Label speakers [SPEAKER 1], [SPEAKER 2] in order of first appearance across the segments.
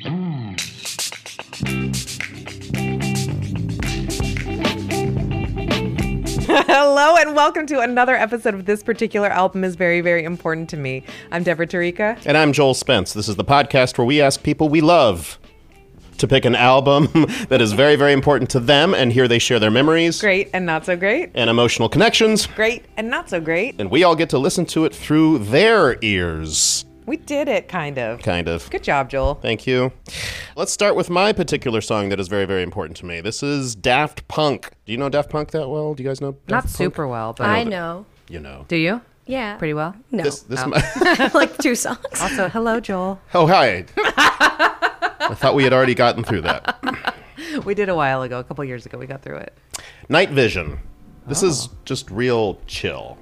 [SPEAKER 1] Hello and welcome to another episode of This Particular Album is Very, Very Important to Me. I'm Deborah Tarika.
[SPEAKER 2] And I'm Joel Spence. This is the podcast where we ask people we love to pick an album that is very, very important to them, and here they share their memories.
[SPEAKER 1] Great and not so great.
[SPEAKER 2] And emotional connections.
[SPEAKER 1] Great and not so great.
[SPEAKER 2] And we all get to listen to it through their ears.
[SPEAKER 1] We did it, kind of.
[SPEAKER 2] Kind of.
[SPEAKER 1] Good job, Joel.
[SPEAKER 2] Thank you. Let's start with my particular song that is very, very important to me. This is Daft Punk. Do you know Daft Punk that well? Do you guys know Daft
[SPEAKER 1] Not
[SPEAKER 2] Punk?
[SPEAKER 1] super well, but
[SPEAKER 3] I know.
[SPEAKER 2] You know.
[SPEAKER 1] Do you?
[SPEAKER 3] Yeah.
[SPEAKER 1] Pretty well?
[SPEAKER 3] No.
[SPEAKER 2] This
[SPEAKER 3] Like 2 songs.
[SPEAKER 1] Also, hello, Joel.
[SPEAKER 2] Oh, hi. I thought we had already gotten through that.
[SPEAKER 1] We did a while ago, a couple years ago. We got through it.
[SPEAKER 2] Night Vision. This is just real chill.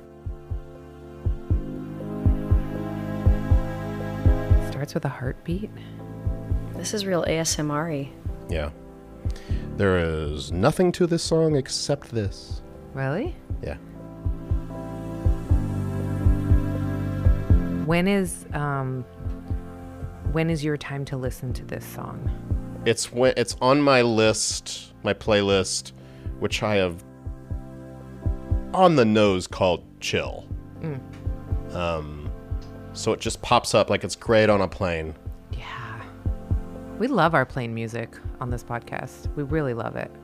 [SPEAKER 1] Starts with a heartbeat.
[SPEAKER 3] This is real ASMR-y.
[SPEAKER 2] Yeah. There is nothing to this song except this.
[SPEAKER 1] Really?
[SPEAKER 2] Yeah.
[SPEAKER 1] When is your time to listen to this song?
[SPEAKER 2] It's on my list, my playlist, which I have on the nose called chill. So it just pops up like it's great on a plane.
[SPEAKER 1] Yeah. We love our plane music on this podcast. We really love it.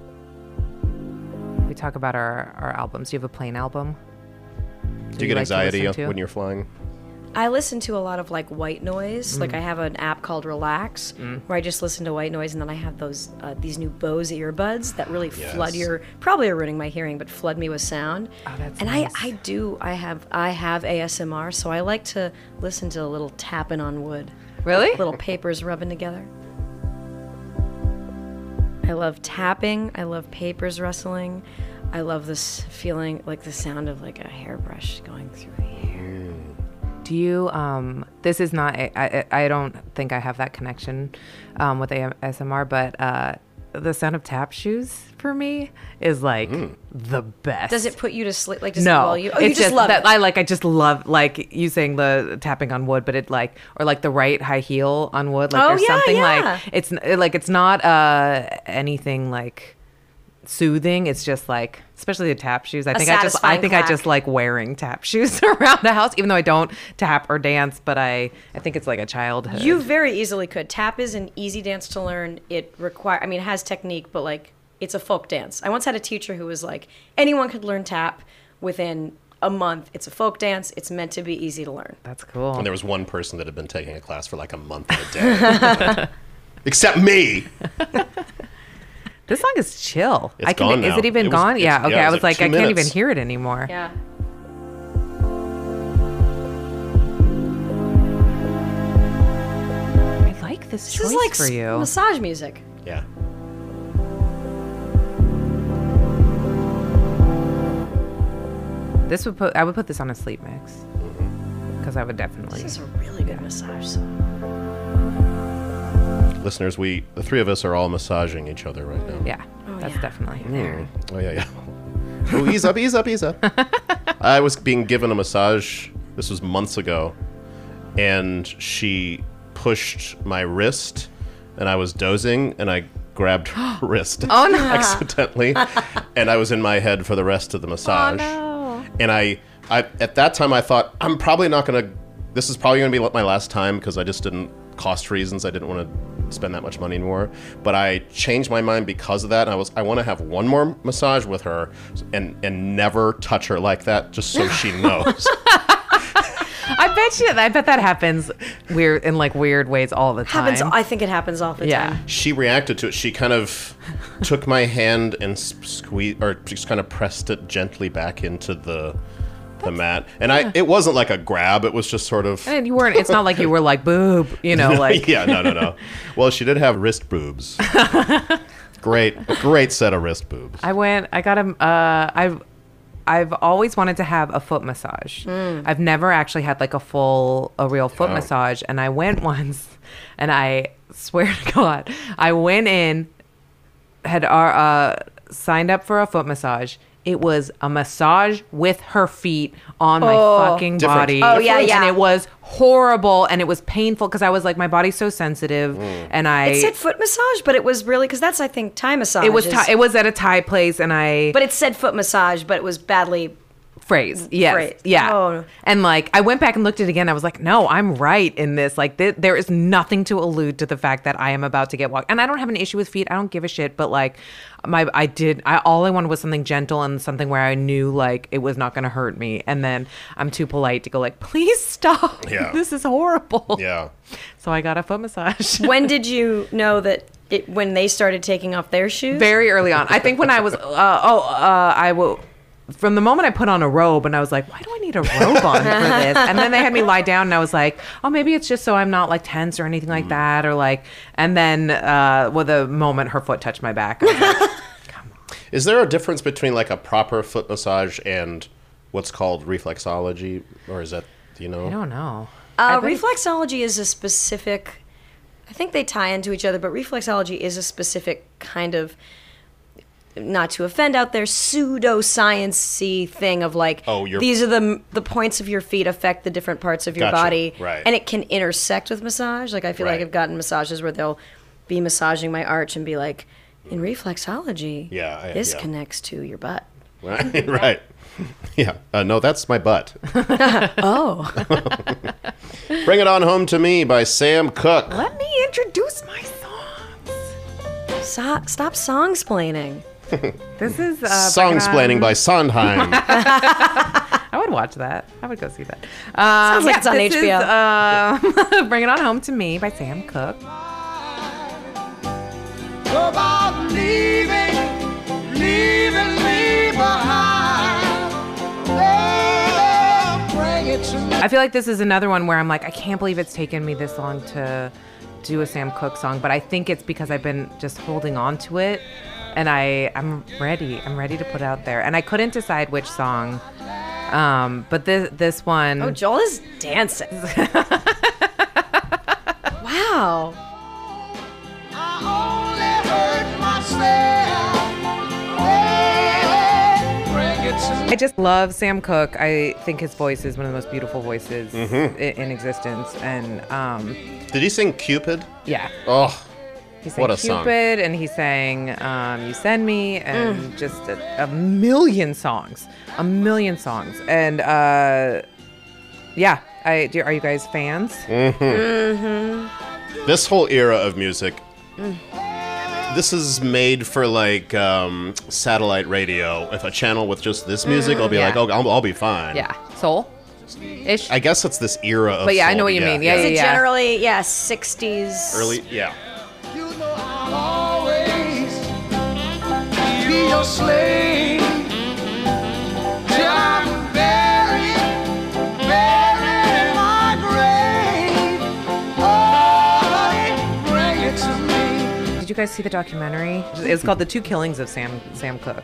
[SPEAKER 1] We talk about our albums. Do you have a plane album?
[SPEAKER 2] Do you get anxiety when you're flying?
[SPEAKER 3] I listen to a lot of like white noise. Like I have an app called Relax where I just listen to white noise, and then I have those these new Bose earbuds that really flood your, probably are ruining my hearing, but flood me with sound.
[SPEAKER 1] Oh, that's
[SPEAKER 3] and
[SPEAKER 1] nice.
[SPEAKER 3] I have ASMR, so I like to listen to a little tapping on wood.
[SPEAKER 1] Really?
[SPEAKER 3] Little papers rubbing together. I love tapping. I love papers rustling. I love this feeling, like the sound of like a hairbrush going through the hair.
[SPEAKER 1] Do you, this is not, I don't think I have that connection with ASMR, but the sound of tap shoes for me is like the best.
[SPEAKER 3] Does it put you to sleep? Like, does
[SPEAKER 1] no,
[SPEAKER 3] it lull you? Oh,
[SPEAKER 1] it's
[SPEAKER 3] you just love
[SPEAKER 1] that,
[SPEAKER 3] it.
[SPEAKER 1] I just love, like you saying the tapping on wood, but it like, or like the right high heel on wood. Like there's something like, it's not anything like soothing. It's just like, especially the tap shoes. I think I just like wearing tap shoes around the house, even though I don't tap or dance, but I think it's like a childhood.
[SPEAKER 3] You very easily could. Tap is an easy dance to learn. It has technique, but like it's a folk dance. I once had a teacher who was like, anyone could learn tap within a month. It's a folk dance. It's meant to be easy to learn.
[SPEAKER 1] That's cool.
[SPEAKER 2] And there was one person that had been taking a class for like a month and a day. Except me.
[SPEAKER 1] This song is chill.
[SPEAKER 2] It's gone now.
[SPEAKER 1] Is it even gone? Yeah. Okay. I was like, I can't even hear it anymore.
[SPEAKER 3] Yeah.
[SPEAKER 1] I like this choice
[SPEAKER 3] This is like
[SPEAKER 1] for you.
[SPEAKER 3] massage music.
[SPEAKER 2] Yeah.
[SPEAKER 1] I would put this on a sleep mix because I would definitely.
[SPEAKER 3] This is a really good massage song.
[SPEAKER 2] Listeners, the three of us are all massaging each other right now.
[SPEAKER 1] Yeah, that's definitely there.
[SPEAKER 2] Oh, yeah. Oh, ease up, ease up, ease up. I was being given a massage, this was months ago, and she pushed my wrist, and I was dozing, and I grabbed her wrist accidentally, and I was in my head for the rest of the massage.
[SPEAKER 1] Oh, no.
[SPEAKER 2] And I at that time, I thought, this is probably going to be my last time, because I just didn't, cost reasons, I didn't want to spend that much money anymore. But I changed my mind because of that, and I want to have one more massage with her and never touch her like that, just so she knows.
[SPEAKER 1] I bet that happens weird ways all the time.
[SPEAKER 3] I think it happens all the time.
[SPEAKER 2] She reacted to it. She kind of took my hand and squeezed, or just kind of pressed it gently back into the mat. And it wasn't like a grab, it was just sort of.
[SPEAKER 1] And you weren't. It's not like you were like boob, like.
[SPEAKER 2] Yeah, no. Well, she did have wrist boobs. A great set of wrist boobs.
[SPEAKER 1] I got him. I've always wanted to have a foot massage. I've never actually had like a real foot massage. And I went once, and I swear to God, I went in, had signed up for a foot massage. It was a massage with her feet on my fucking body.
[SPEAKER 3] Oh, yeah, yeah.
[SPEAKER 1] And it was horrible and it was painful because I was like, my body's so sensitive. And
[SPEAKER 3] It said foot massage, but it was really, because that's, I think, Thai massage.
[SPEAKER 1] it was at a Thai place and
[SPEAKER 3] But it said foot massage, but it was badly
[SPEAKER 1] phrase. Yes.
[SPEAKER 3] Phrase.
[SPEAKER 1] Yeah.
[SPEAKER 3] Oh.
[SPEAKER 1] And like, I went back and looked at it again. I was like, no, I'm right in this. Like, there is nothing to allude to the fact that I am about to get walked. And I don't have an issue with feet. I don't give a shit. But like, all I wanted was something gentle and something where I knew like it was not going to hurt me. And then I'm too polite to go like, please stop.
[SPEAKER 2] Yeah.
[SPEAKER 1] This is horrible.
[SPEAKER 2] Yeah.
[SPEAKER 1] So I got a foot massage.
[SPEAKER 3] When did you know that when they started taking off their shoes?
[SPEAKER 1] Very early on. I think when I was, from the moment I put on a robe and I was like, why do I need a robe on for this? And then they had me lie down and I was like, oh, maybe it's just so I'm not like tense or anything like that. Or like, and then the moment her foot touched my back, I was like, come on.
[SPEAKER 2] Is there a difference between like a proper foot massage and what's called reflexology? Or is that, do you know?
[SPEAKER 1] I don't know.
[SPEAKER 3] Reflexology is a specific, I think they tie into each other, but reflexology is a specific kind of, not to offend out there, pseudo-science-y thing of like, these are the points of your feet affect the different parts of your body.
[SPEAKER 2] Right.
[SPEAKER 3] And it can intersect with massage. Like I feel like I've gotten massages where they'll be massaging my arch and be like, in reflexology, this connects to your butt.
[SPEAKER 2] Right. Right. Yeah. No, that's my butt.
[SPEAKER 3] Oh.
[SPEAKER 2] Bring It On Home to Me by Sam Cooke.
[SPEAKER 1] Let me introduce my songs.
[SPEAKER 3] Stop song-splaining.
[SPEAKER 1] This is
[SPEAKER 2] Song-splaining by Sondheim.
[SPEAKER 1] I would watch that. I would go see that.
[SPEAKER 3] Sounds like it's on HBO.
[SPEAKER 1] Bring It On Home to Me by Sam Cooke.
[SPEAKER 4] About leaving me behind. Oh, bring it to me.
[SPEAKER 1] I feel like this is another one where I'm like, I can't believe it's taken me this long to do a Sam Cooke song, but I think it's because I've been just holding on to it, and I'm ready. I'm ready to put it out there, and I couldn't decide which song, but this one.
[SPEAKER 3] Oh, Joel is dancing. Wow.
[SPEAKER 1] I just love Sam Cooke. I think his voice is one of the most beautiful voices in existence. And
[SPEAKER 2] did he sing Cupid?
[SPEAKER 1] Yeah.
[SPEAKER 2] Oh,
[SPEAKER 1] he sang
[SPEAKER 2] what a
[SPEAKER 1] Cupid,
[SPEAKER 2] song.
[SPEAKER 1] and he sang You Send Me, and just a million songs. A million songs. And yeah, are you guys fans?
[SPEAKER 2] This whole era of music, this is made for like satellite radio. If a channel with just this music, I'll be like, oh, I'll be fine.
[SPEAKER 1] Yeah. Soul-ish?
[SPEAKER 2] I guess it's this era of
[SPEAKER 1] But yeah, I
[SPEAKER 2] soul,
[SPEAKER 1] know what you mean. Yeah,
[SPEAKER 3] Is
[SPEAKER 1] yeah,
[SPEAKER 3] it
[SPEAKER 1] yeah.
[SPEAKER 3] generally, 60s?
[SPEAKER 2] Early, yeah.
[SPEAKER 4] You know I'll always be your slave. Till I'm buried in my grave. Oh, bring it to me.
[SPEAKER 1] Did you guys see the documentary? It's called The Two Killings of Sam Cooke.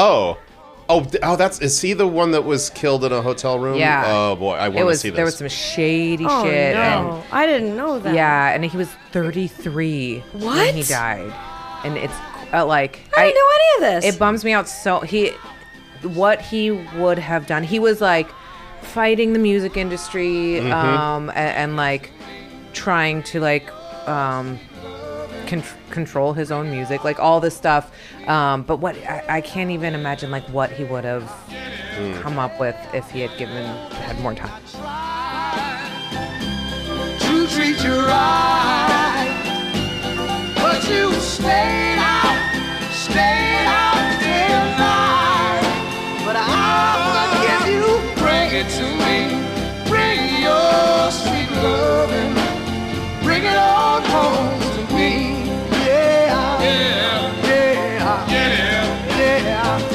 [SPEAKER 2] Is he the one that was killed in a hotel room?
[SPEAKER 1] Yeah.
[SPEAKER 2] Oh boy, I want to see this.
[SPEAKER 1] There was some shady
[SPEAKER 3] Oh,
[SPEAKER 1] shit.
[SPEAKER 3] no. I didn't know that.
[SPEAKER 1] Yeah, and he was 33 when
[SPEAKER 3] What?
[SPEAKER 1] he died, and it's like
[SPEAKER 3] I didn't know any of this.
[SPEAKER 1] It bums me out so what he would have done. He was like fighting the music industry, and like trying to like control his own music, like all this stuff. But what I can't even imagine like what he would have come up with if he had more time.
[SPEAKER 4] To treat you right, but you stayed out day and night. But I'll forgive you. Bring it to me. Bring your sweet loving. Bring it on home to me. Yeah, yeah, yeah, yeah, yeah,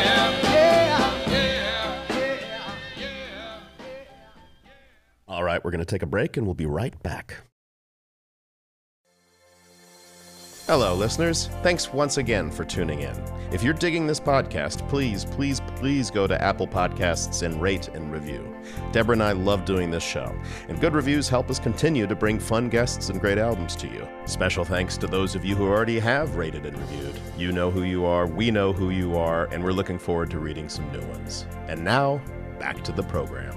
[SPEAKER 4] yeah, yeah.
[SPEAKER 2] All right, we're going to take a break and we'll be right back. Hello, listeners. Thanks once again for tuning in. If you're digging this podcast, please go to Apple Podcasts and rate and review. Deborah and I love doing this show, and good reviews help us continue to bring fun guests and great albums to you. Special thanks to those of you who already have rated and reviewed. You know who you are, we know who you are, and we're looking forward to reading some new ones. And now, back to the program.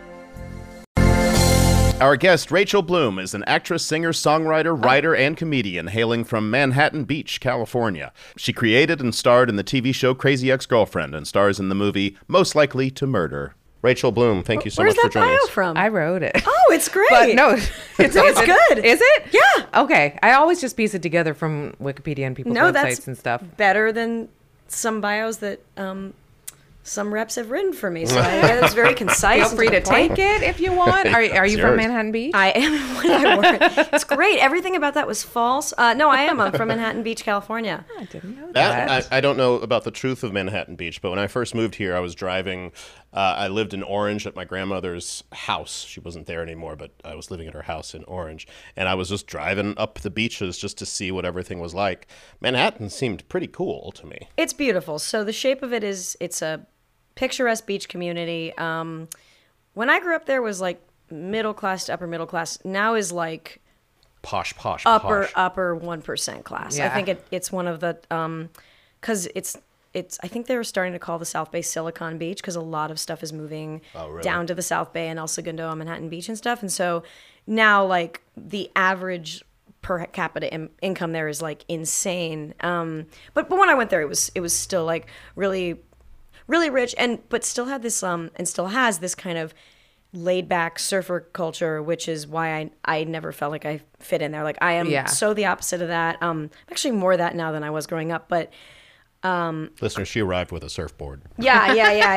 [SPEAKER 2] Our guest, Rachel Bloom, is an actress, singer, songwriter, writer, and comedian hailing from Manhattan Beach, California. She created and starred in the TV show Crazy Ex-Girlfriend and stars in the movie Most Likely to Murder. Rachel Bloom, thank you so much for joining us.
[SPEAKER 3] Where's that bio from?
[SPEAKER 1] I wrote it.
[SPEAKER 3] Oh, it's great.
[SPEAKER 1] But no, it's
[SPEAKER 3] good.
[SPEAKER 1] Is it?
[SPEAKER 3] Yeah.
[SPEAKER 1] Okay. I always just piece it together from Wikipedia and people's websites and stuff.
[SPEAKER 3] Better than some bios that some reps have written for me. So it's very concise.
[SPEAKER 1] Feel free to take it if you want. Are you from Manhattan Beach?
[SPEAKER 3] I am when I work. It's great. Everything about that was false. No, I am. I'm from Manhattan Beach, California.
[SPEAKER 1] I didn't know that.
[SPEAKER 2] I don't know about the truth of Manhattan Beach, but when I first moved here, I was driving. I lived in Orange at my grandmother's house. She wasn't there anymore, but I was living at her house in Orange. And I was just driving up the beaches just to see what everything was like. Manhattan seemed pretty cool to me.
[SPEAKER 3] It's beautiful. So the shape of it is, it's a picturesque beach community. When I grew up, there was like middle class to upper middle class. Now is like
[SPEAKER 2] posh
[SPEAKER 3] upper 1% class.
[SPEAKER 1] Yeah.
[SPEAKER 3] I think it's one of the because it's I think they were starting to call the South Bay Silicon Beach because a lot of stuff is moving down to the South Bay and El Segundo and Manhattan Beach and stuff. And so now like the average per capita income there is like insane. But when I went there, it was still like really rich but still had this and still has this kind of laid back surfer culture, which is why I never felt like I fit in there. Like I am so the opposite of that. I'm actually more of that now than I was growing up, but
[SPEAKER 2] listeners, she arrived with a surfboard.
[SPEAKER 3] Yeah.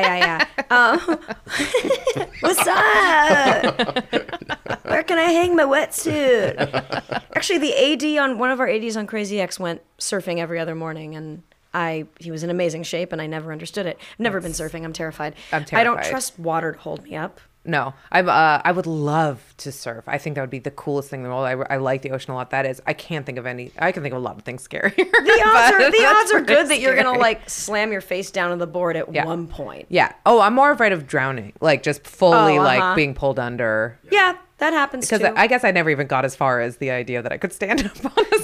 [SPEAKER 3] What's up? Where can I hang my wetsuit? Actually, the AD on one of our ADs on Crazy Ex went surfing every other morning, and he was in amazing shape, and I never understood it. I've never been surfing. I'm terrified. I don't trust water to hold me up.
[SPEAKER 1] No, I would love to surf. I think that would be the coolest thing in the world. I like the ocean a lot. That is, I can think of a lot of things scarier.
[SPEAKER 3] The odds are good that you're gonna like slam your face down on the board at one point.
[SPEAKER 1] Yeah. Oh, I'm more afraid of drowning, like just fully like being pulled under.
[SPEAKER 3] Yeah, that happens too.
[SPEAKER 1] Because I guess I never even got as far as the idea that I could stand up on a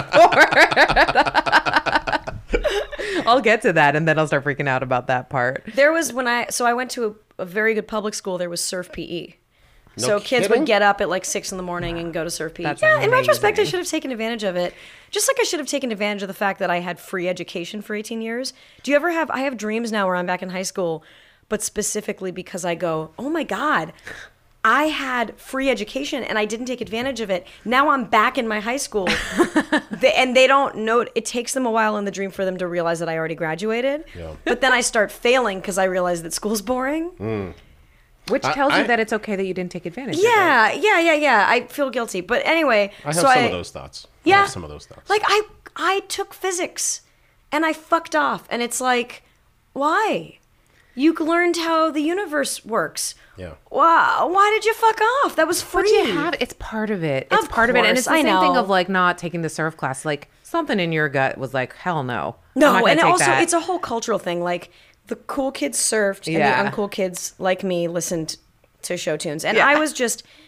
[SPEAKER 1] surfboard. I'll get to that, and then I'll start freaking out about that part.
[SPEAKER 3] There was I went to a very good public school. There was surf PE.
[SPEAKER 2] No
[SPEAKER 3] so kids
[SPEAKER 2] kidding?
[SPEAKER 3] would get up at like 6 a.m. and go to surf PE.
[SPEAKER 1] That's
[SPEAKER 3] in
[SPEAKER 1] amazing.
[SPEAKER 3] retrospect, I should have taken advantage of it. Just like I should have taken advantage of the fact that I had free education for 18 years. Do you ever have? I have dreams now where I'm back in high school, but specifically because I go, oh my God, I had free education and I didn't take advantage of it. Now I'm back in my high school. And they don't know. It takes them a while in the dream for them to realize that I already graduated. Yeah. But then I start failing because I realize that school's boring.
[SPEAKER 1] Which tells you that it's okay that you didn't take advantage of it.
[SPEAKER 3] Yeah. I feel guilty. But anyway.
[SPEAKER 2] I have some of those thoughts.
[SPEAKER 3] Yeah.
[SPEAKER 2] I have some of those thoughts.
[SPEAKER 3] Like I took physics and I fucked off. And it's like, why? You learned how the universe works.
[SPEAKER 2] Yeah.
[SPEAKER 3] Wow. Why did you fuck off? That was free.
[SPEAKER 1] But it's part of it. It's part of it. And it's the same thing of like not taking the surf class. Like something in your gut was like, hell no.
[SPEAKER 3] No, and also it's a whole cultural thing. Like the cool kids surfed and the uncool kids like me listened to show tunes. And I was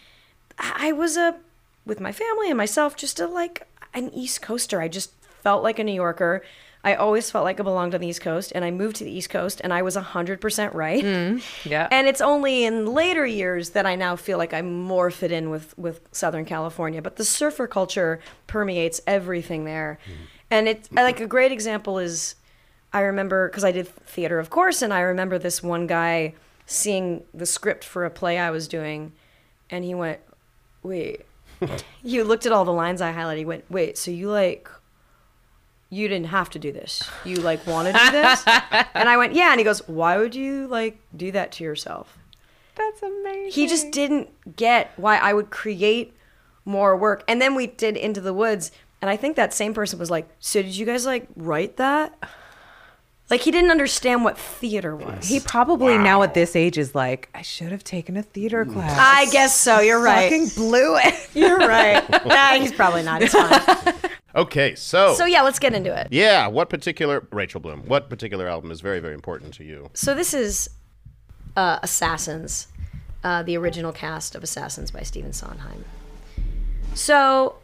[SPEAKER 3] with my family and myself, just an East Coaster. I just felt like a New Yorker. I always felt like I belonged on the East Coast, and I moved to the East Coast, and I was 100% right.
[SPEAKER 1] Yeah.
[SPEAKER 3] And it's only in later years that I now feel like I'm more fit in with Southern California. But the surfer culture permeates everything there. And it's like a great example is, I remember, because I did theater, of course, and I remember this one guy seeing the script for a play I was doing, and he went, wait. You looked at all the lines I highlighted. He went, wait, so you didn't have to do this. You want to do this? And I went, yeah. And he goes, why would you do that to yourself?
[SPEAKER 1] That's amazing.
[SPEAKER 3] He just didn't get why I would create more work. And then we did Into the Woods. And I think that same person was like, so did you guys write that? He didn't understand what theater was.
[SPEAKER 1] He probably now at this age is like, I should have taken a theater class.
[SPEAKER 3] I guess so. You're right.
[SPEAKER 1] Fucking blew it.
[SPEAKER 3] You're right. Nah, he's probably not. It's fine.
[SPEAKER 2] Okay, so
[SPEAKER 3] yeah, let's get into it.
[SPEAKER 2] Yeah, Rachel Bloom, what particular album is very, very important to you?
[SPEAKER 3] So this is Assassins, the original cast of Assassins by Stephen Sondheim. So,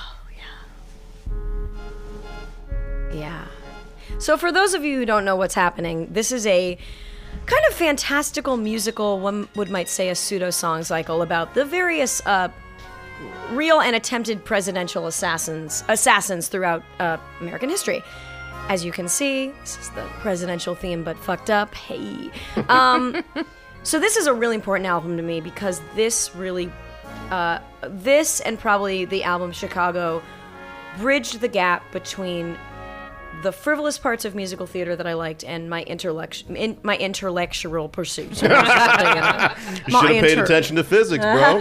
[SPEAKER 3] yeah. So for those of you who don't know what's happening, this is a kind of fantastical musical, one might say a pseudo-song cycle about the various real and attempted presidential assassins throughout American history. As you can see, this is the presidential theme, but fucked up. Hey. So this is a really important album to me because this really, this and probably the album Chicago bridged the gap between the frivolous parts of musical theater that I liked and my intellectual pursuits.
[SPEAKER 2] You should have paid attention to physics, bro.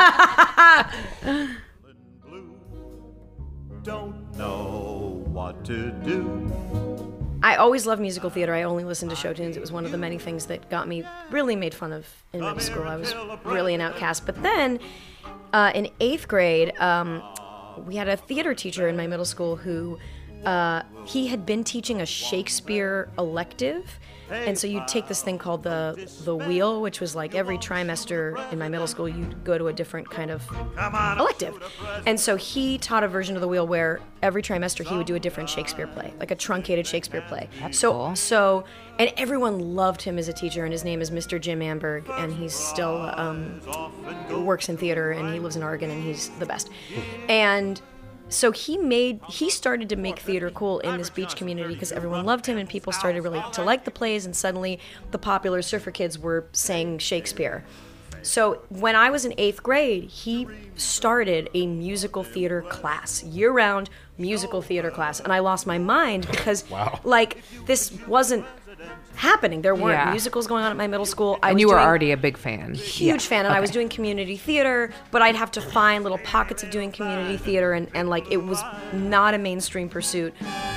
[SPEAKER 4] Don't know what to do.
[SPEAKER 3] I always loved musical theater. I only listened to show tunes. It was one of the many things that got me really made fun of in middle school. I was really an outcast. But then in 8th grade, we had a theater teacher in my middle school who he had been teaching a Shakespeare elective. And so you'd take this thing called the wheel, which was like every trimester in my middle school, you'd go to a different kind of elective. And so he taught a version of the wheel where every trimester he would do a different Shakespeare play, like a truncated Shakespeare play.
[SPEAKER 1] That's cool.
[SPEAKER 3] And everyone loved him as a teacher, and his name is Mr. Jim Amberg, and he's still works in theater, and he lives in Oregon, and he's the best. And so he started to make theater cool in this beach community because everyone loved him and people started really to like the plays, and suddenly the popular surfer kids were saying Shakespeare. So when I was in 8th grade, he started a musical theater class, year-round musical theater class, and I lost my mind because this wasn't happening. There weren't musicals going on at my middle school.
[SPEAKER 1] And you were already a big fan.
[SPEAKER 3] Huge fan, and I was doing community theater, but I'd have to find little pockets of doing community theater, and like it was not a mainstream pursuit.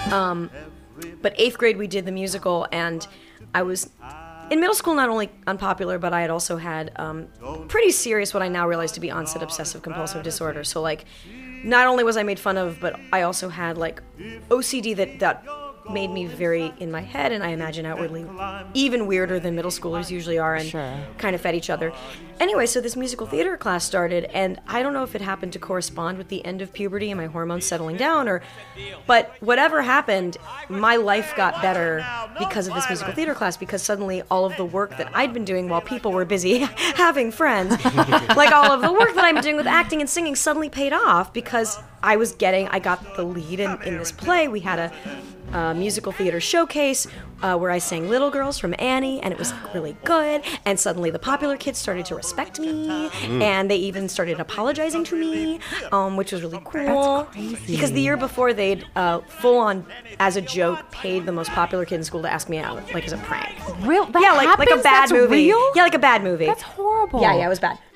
[SPEAKER 3] But 8th grade we did the musical, and I was in middle school not only unpopular, but I had also had pretty serious, what I now realize to be onset obsessive compulsive disorder. So like, not only was I made fun of, but I also had like OCD that made me very in my head, and I imagine outwardly even weirder than middle schoolers usually are, and kind of fed each other. Anyway, so this musical theater class started, and I don't know if it happened to correspond with the end of puberty and my hormones settling down, but whatever happened, my life got better because of this musical theater class, because suddenly all of the work that I'd been doing while people were busy having friends, like all of the work that I'd been doing with acting and singing suddenly paid off because I got the lead in this play. We had a musical theater showcase where I sang Little Girls from Annie, and it was really good, and suddenly the popular kids started to respect me, and they even started apologizing to me, which was really cool.
[SPEAKER 1] That's crazy.
[SPEAKER 3] Because the year before they'd full on, as a joke, paid the most popular kid in school to ask me out, like as a prank.
[SPEAKER 1] Real? That
[SPEAKER 3] yeah, like a bad
[SPEAKER 1] That's
[SPEAKER 3] movie.
[SPEAKER 1] Real?
[SPEAKER 3] Yeah, like a bad movie.
[SPEAKER 1] That's horrible.
[SPEAKER 3] Yeah, it was bad.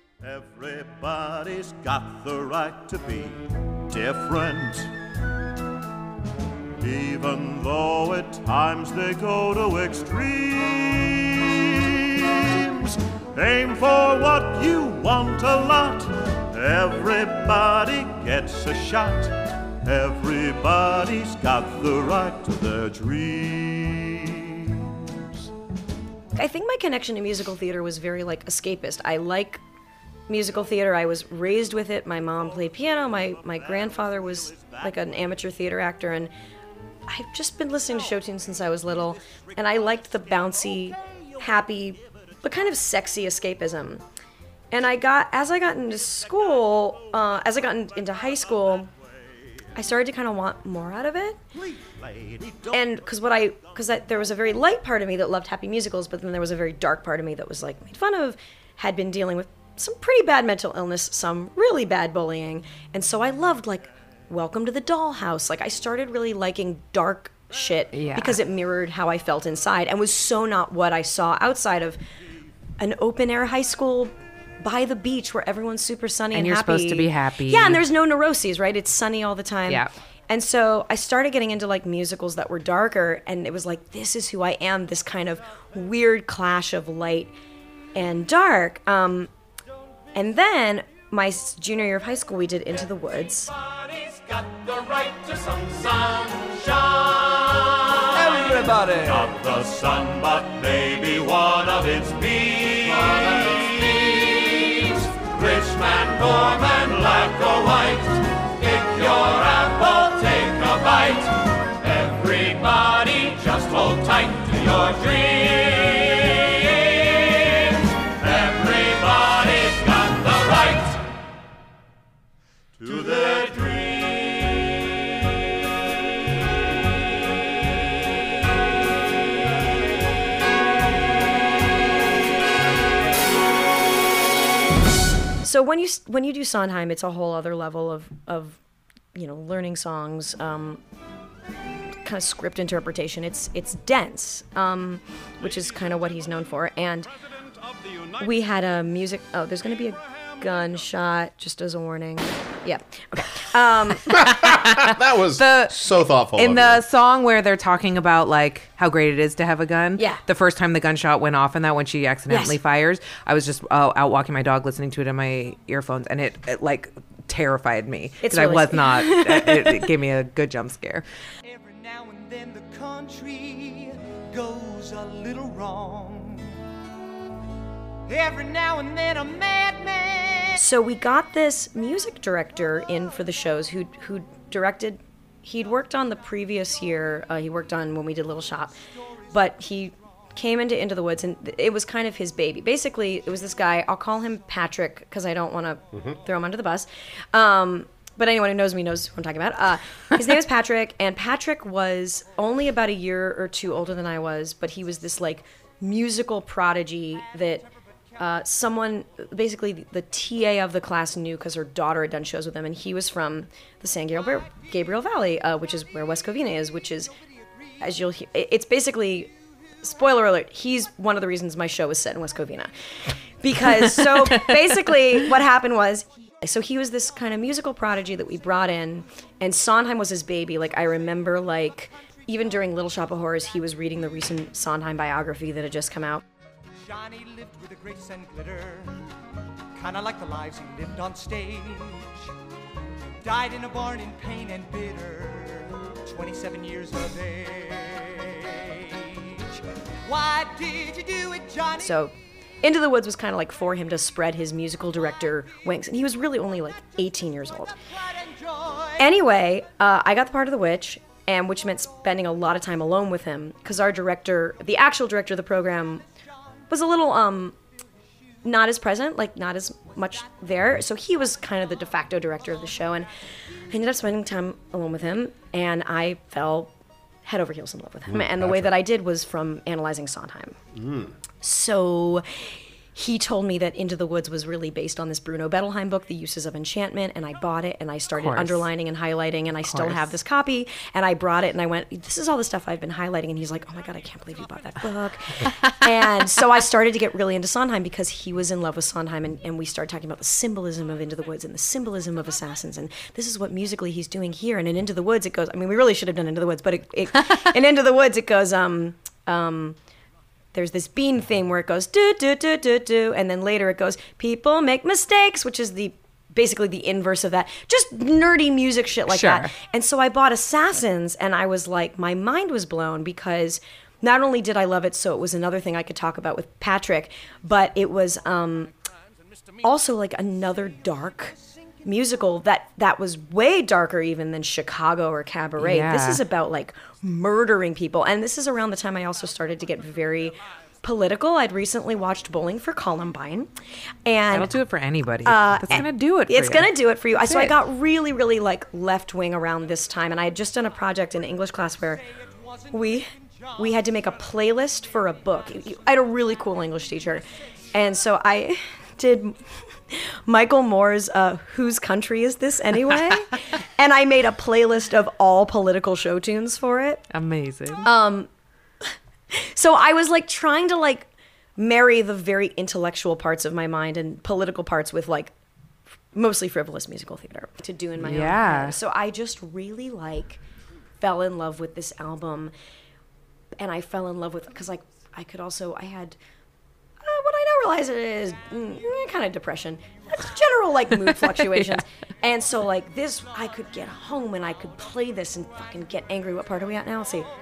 [SPEAKER 4] Everybody's got the right to be different, even though at times they go to extremes. Aim for what you want a lot. Everybody gets a shot. Everybody's got the right to their dreams.
[SPEAKER 3] I think my connection to musical theater was very like escapist. I like musical theater. I was raised with it. My mom played piano. My grandfather was like an amateur theater actor, and I've just been listening to show tunes since I was little, and I liked the bouncy, happy, but kind of sexy escapism. And as I got into school, as I got into high school, I started to kind of want more out of it. And because there was a very light part of me that loved happy musicals, but then there was a very dark part of me that was like made fun of, had been dealing with some pretty bad mental illness, some really bad bullying, and so I loved like Welcome to the Dollhouse. Like I started really liking dark shit because it mirrored how I felt inside and was so not what I saw outside of an open air high school by the beach where everyone's super sunny and
[SPEAKER 1] you're
[SPEAKER 3] happy.
[SPEAKER 1] Supposed to be happy.
[SPEAKER 3] Yeah, and there's no neuroses, right? It's sunny all the time.
[SPEAKER 1] Yeah.
[SPEAKER 3] And so I started getting into like musicals that were darker, and it was like, this is who I am, this kind of weird clash of light and dark. And then my junior year of high school, we did Into the Woods.
[SPEAKER 5] got the right to some sunshine.
[SPEAKER 4] Everybody!
[SPEAKER 5] Not the sun, but maybe one of its beams. Rich man, poor man, black or white, pick your apple, take a bite. Everybody just hold tight to your dreams. Everybody's got the right to their
[SPEAKER 3] So when you do Sondheim, it's a whole other level of learning songs, kind of script interpretation. It's dense, which is kind of what he's known for. And we had a music. Oh, there's going to be a gunshot, just as a warning. Yeah. Okay.
[SPEAKER 2] That was so thoughtful.
[SPEAKER 1] In the song where they're talking about like how great it is to have a gun.
[SPEAKER 3] Yeah.
[SPEAKER 1] The first time the gunshot went off and that when she accidentally fires, I was just out walking my dog listening to it in my earphones and it like terrified me because
[SPEAKER 3] really
[SPEAKER 1] I was not. It gave me a good jump scare.
[SPEAKER 4] Every now and then the country goes a little wrong. Every now and then a madman.
[SPEAKER 3] So we got this music director in for the shows who directed. He'd worked on the previous year. He worked on when we did Little Shop, but he came into the Woods and it was kind of his baby. Basically, it was this guy. I'll call him Patrick because I don't want to throw him under the bus. But anyone who knows me knows who I'm talking about. His name is Patrick, and Patrick was only about a year or two older than I was, but he was this like musical prodigy that someone, basically the TA of the class knew because her daughter had done shows with him, and he was from the San Gabriel Valley, which is where West Covina is, which is, as you'll hear, it's basically, spoiler alert, he's one of the reasons my show was set in West Covina. Because, so basically what happened was, so he was this kind of musical prodigy that we brought in, and Sondheim was his baby. Like, I remember, like, even during Little Shop of Horrors, he was reading the recent Sondheim biography that had just come out.
[SPEAKER 4] Johnny lived with a grace and glitter, kinda like the lives he lived on stage. Died in a barn in pain and bitter, 27 years of age. Why did you do it, Johnny?
[SPEAKER 3] So Into the Woods was kind of like for him to spread his musical director wings, and he was really only like 18 years old. Anyway, I got the part of the witch, and which meant spending a lot of time alone with him, because our director, the actual director of the program, was a little not as present, like not as much there. So he was kind of the de facto director of the show, and I ended up spending time alone with him, and I fell head over heels in love with him. And the way that I did was from analyzing Sondheim. So he told me that Into the Woods was really based on this Bruno Bettelheim book, The Uses of Enchantment, and I bought it, and I started underlining and highlighting, and I still have this copy, and I brought it, and I went, this is all the stuff I've been highlighting, and he's like, oh my God, I can't believe you bought that book. And so I started to get really into Sondheim because he was in love with Sondheim, and we started talking about the symbolism of Into the Woods and the symbolism of Assassins, and this is what musically he's doing here, and in Into the Woods it goes, I mean, we really should have done Into the Woods, but in Into the Woods it goes, there's this Bean theme where it goes do do do do do, and then later it goes people make mistakes, which is basically the inverse of that. Just nerdy music shit like that. And so I bought Assassins, and I was like, my mind was blown because not only did I love it, so it was another thing I could talk about with Patrick, but it was also like another dark musical that was way darker even than Chicago or Cabaret.
[SPEAKER 1] Yeah.
[SPEAKER 3] This is about like murdering people, and this is around the time I also started to get very political. I'd recently watched Bowling for Columbine, and
[SPEAKER 1] that'll do it for anybody. That's gonna do it for
[SPEAKER 3] it's
[SPEAKER 1] you.
[SPEAKER 3] Gonna do it for you. So I got really like left wing around this time, and I had just done a project in English class where we had to make a playlist for a book. I had a really cool English teacher, and so I did Michael Moore's Whose Country Is This Anyway? And I made a playlist of all political show tunes for it.
[SPEAKER 1] Amazing.
[SPEAKER 3] So I was like trying to like marry the very intellectual parts of my mind and political parts with like mostly frivolous musical theater to do in my own way. So I just really like fell in love with this album, and I fell in love with, because like I had what I now realize it is kind of depression. That's general like mood fluctuations. And so like this, I could get home and I could play this and fucking get angry. What part are we at now? Let's see.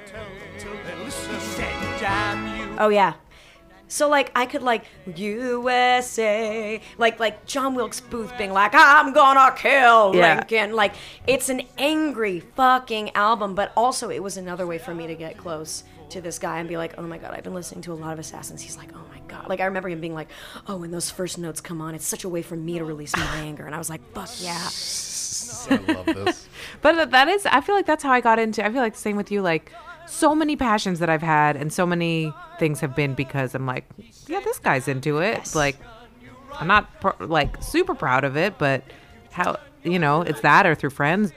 [SPEAKER 3] Oh yeah. So like I could like USA, like John Wilkes Booth being like, I'm gonna kill Lincoln. Like it's an angry fucking album, but also it was another way for me to get close to this guy and be like, oh my God, I've been listening to a lot of Assassins. He's like, oh my God. Like I remember him being like, oh, when those first notes come on, it's such a way for me to release my anger. And I was like, fuck yeah.
[SPEAKER 2] I love this.
[SPEAKER 1] But that is, I feel like that's how I got into, I feel like the same with you, like so many passions that I've had and so many things have been because I'm like, yeah, this guy's into it.
[SPEAKER 3] Yes.
[SPEAKER 1] Like, I'm not like super proud of it, but how, you know, it's that or through friends.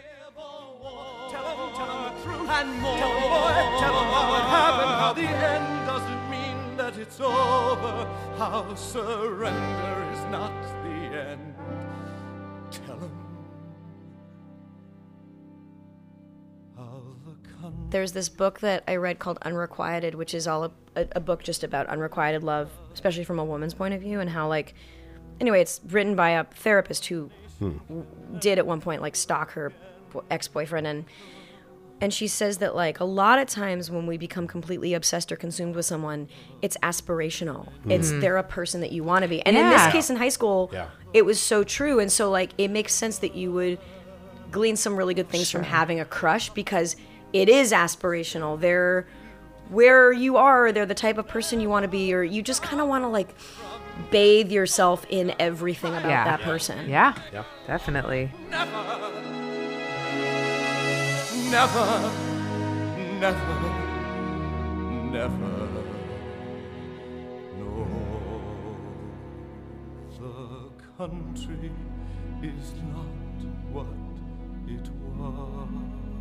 [SPEAKER 5] And more. Tell them how it happened, how the end doesn't mean that it's over, how surrender is not the end. Tell them how the country...
[SPEAKER 3] There's this book that I read called Unrequited, which is all a book just about unrequited love, especially from a woman's point of view, and how, like, anyway, it's written by a therapist who did at one point, like, stalk her ex-boyfriend, and she says that, like, a lot of times when we become completely obsessed or consumed with someone, it's aspirational. It's they're a person that you want to be. And in this case, in high school, it was so true. And so, like, it makes sense that you would glean some really good things from having a crush because it is aspirational. They're where you are. They're the type of person you want to be, or you just kind of want to, like, bathe yourself in everything about that person.
[SPEAKER 1] Yeah, definitely.
[SPEAKER 5] Never, never, never, no, the country is not what it was.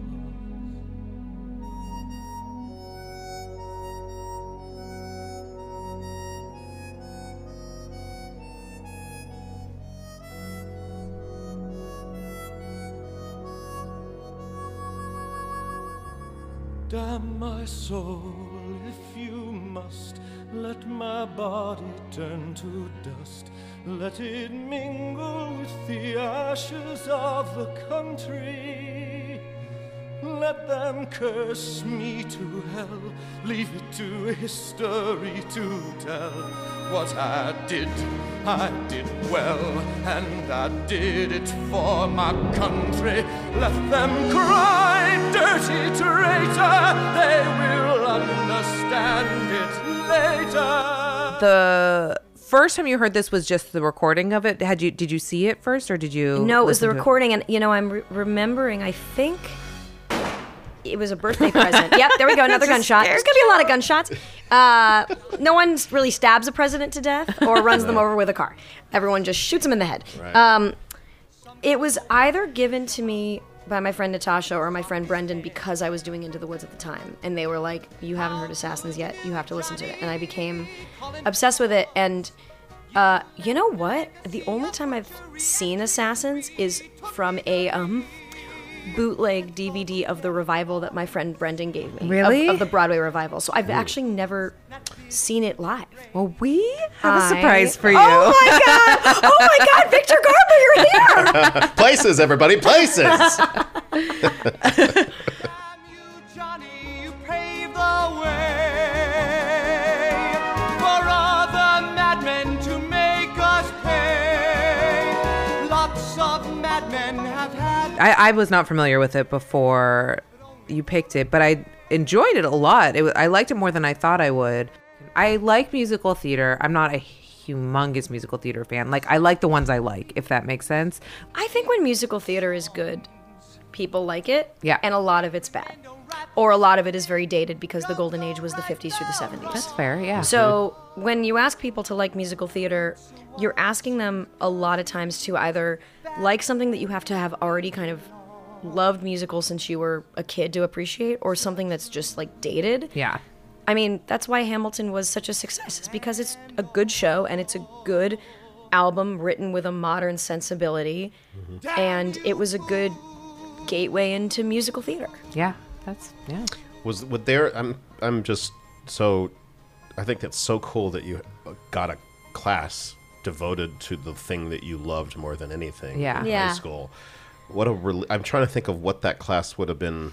[SPEAKER 5] Damn my soul, if you must, let my body turn to dust. Let it mingle with the ashes of the country. Let them curse me to hell, leave it to history to tell. What I did well, and I did it for my country. Let them cry, dirty traitor, they will understand it later.
[SPEAKER 1] The first time you heard this was just the recording of it. Did you see it first, or did you?
[SPEAKER 3] No, it was the recording, and you know, I'm remembering. I think it was a birthday present. Yep, there we go, another gunshot. There's gonna be a lot of gunshots. No one really stabs a president to death or runs them over with a car. Everyone just shoots them in the head.
[SPEAKER 2] Right.
[SPEAKER 3] It was either given to me by my friend Natasha or my friend Brendan because I was doing Into the Woods at the time, and they were like, "You haven't heard Assassins yet. You have to listen to it." And I became obsessed with it. And you know what? The only time I've seen Assassins is from a bootleg DVD of the revival that my friend Brendan gave me.
[SPEAKER 1] Really?
[SPEAKER 3] Of the Broadway revival. So I've actually never seen it live.
[SPEAKER 1] Well, we have a surprise for you.
[SPEAKER 3] Oh my God! Oh my God! Victor Garber, you're here!
[SPEAKER 2] Places, everybody, places.
[SPEAKER 5] Johnny, you paved the way for other madmen to make us pay. Lots of madmen have had.
[SPEAKER 1] I was not familiar with it before you picked it, but I enjoyed it a lot. I liked it more than I thought I would. I like musical theater. I'm not a humongous musical theater fan. Like, I like the ones I like, if that makes sense.
[SPEAKER 3] I think when musical theater is good, people like it.
[SPEAKER 1] Yeah.
[SPEAKER 3] And a lot of it's bad. Or a lot of it is very dated because the golden age was the 50s through the 70s.
[SPEAKER 1] That's fair, yeah.
[SPEAKER 3] So when you ask people to like musical theater, you're asking them a lot of times to either like something that you have to have already kind of loved musicals since you were a kid to appreciate, or something that's just like dated.
[SPEAKER 1] Yeah.
[SPEAKER 3] I mean, that's why Hamilton was such a success, is because it's a good show and it's a good album written with a modern sensibility, and it was a good gateway into musical theater.
[SPEAKER 1] Yeah.
[SPEAKER 2] Would there? I'm just so. I think that's so cool that you got a class devoted to the thing that you loved more than anything
[SPEAKER 1] Yeah.
[SPEAKER 2] in
[SPEAKER 3] Yeah.
[SPEAKER 2] high school. I'm trying to think of what that class would have been.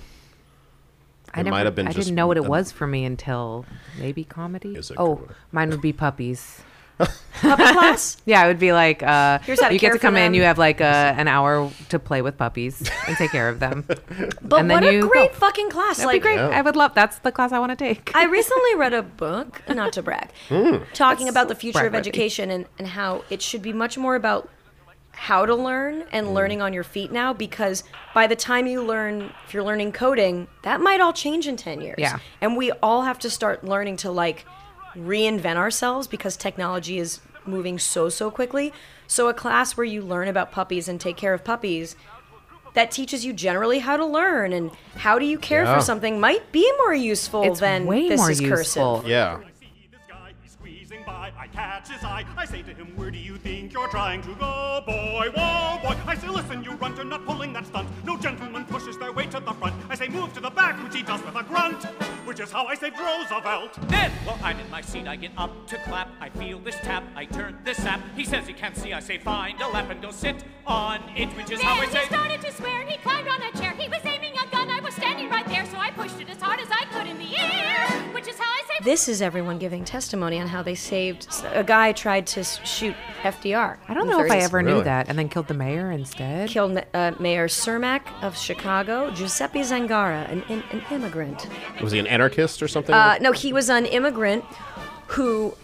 [SPEAKER 2] Might have been
[SPEAKER 1] I
[SPEAKER 2] just
[SPEAKER 1] didn't know what it was for me until maybe comedy.
[SPEAKER 2] Music
[SPEAKER 1] Oh,
[SPEAKER 2] or-
[SPEAKER 1] mine would be puppies.
[SPEAKER 3] Puppy class?
[SPEAKER 1] Yeah, it would be like
[SPEAKER 3] Here's how to
[SPEAKER 1] you get
[SPEAKER 3] care
[SPEAKER 1] to come
[SPEAKER 3] for
[SPEAKER 1] in.
[SPEAKER 3] them.
[SPEAKER 1] You have like an hour to play with puppies and take care of them.
[SPEAKER 3] But
[SPEAKER 1] And then
[SPEAKER 3] what a
[SPEAKER 1] you
[SPEAKER 3] great
[SPEAKER 1] go.
[SPEAKER 3] fucking class.
[SPEAKER 1] That'd be great.
[SPEAKER 2] Yeah.
[SPEAKER 1] I would love. That's the class I want to take.
[SPEAKER 3] I recently read a book, not to brag, talking about the future of
[SPEAKER 1] brag-worthy.
[SPEAKER 3] education and how it should be much more about how to learn and learning on your feet now, because by the time you learn, if you're learning coding, that might all change in 10 years.
[SPEAKER 1] Yeah.
[SPEAKER 3] And we all have to start learning to like reinvent ourselves because technology is moving so quickly. So a class where you learn about puppies and take care of puppies that teaches you generally how to learn and how do you care
[SPEAKER 2] Yeah.
[SPEAKER 3] for something might be more useful
[SPEAKER 1] It's
[SPEAKER 3] than
[SPEAKER 1] way
[SPEAKER 3] this
[SPEAKER 1] more
[SPEAKER 3] is
[SPEAKER 1] useful.
[SPEAKER 3] cursive.
[SPEAKER 2] Yeah.
[SPEAKER 5] I see this guy, he's squeezing by. I catch his eye. I say to him, where do you think you're trying to go, boy? Whoa, boy. I say, listen, you runt, you're not pulling that stunt. No gentleman pushes their way to the front. I say, move to the back, which he does with a grunt, which is how I saved Roosevelt.
[SPEAKER 6] Then, while I'm in my seat, I get up to clap. I feel this tap, I turn this sap. He says he can't see, I say, find a lap and go sit on it, which is how I
[SPEAKER 7] Then
[SPEAKER 6] say.
[SPEAKER 7] he started to swear. He climbed on a chair. He was aiming a gun. I was standing right there, so I pushed it as hard as I could in the air, which is how I say.
[SPEAKER 3] This is everyone giving testimony on how they saved. A guy tried to shoot FDR.
[SPEAKER 1] I don't
[SPEAKER 3] in
[SPEAKER 1] know
[SPEAKER 3] the
[SPEAKER 1] if I
[SPEAKER 3] 30s.
[SPEAKER 1] ever knew
[SPEAKER 2] Really?
[SPEAKER 1] that, and then killed the mayor instead.
[SPEAKER 3] Killed Mayor Cermak of Chicago, Giuseppe Zangara, an immigrant.
[SPEAKER 2] Was he an anarchist or something?
[SPEAKER 3] No, he was an immigrant who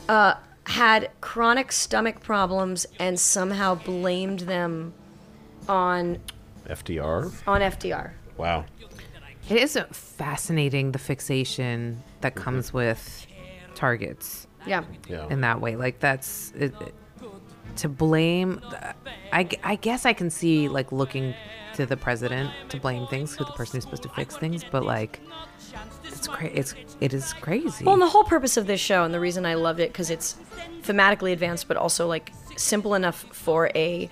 [SPEAKER 3] had chronic stomach problems and somehow blamed them on
[SPEAKER 2] FDR?
[SPEAKER 3] FDR.
[SPEAKER 2] Wow.
[SPEAKER 1] It is fascinating the fixation that comes with targets
[SPEAKER 3] Yeah.
[SPEAKER 2] Yeah.
[SPEAKER 1] in that way. Like that's to blame. I guess I can see like looking to the president to blame things, who the person who's supposed to fix things, but like it is crazy.
[SPEAKER 3] Well, and the whole purpose of this show, and the reason I loved it, because it's thematically advanced, but also like simple enough for a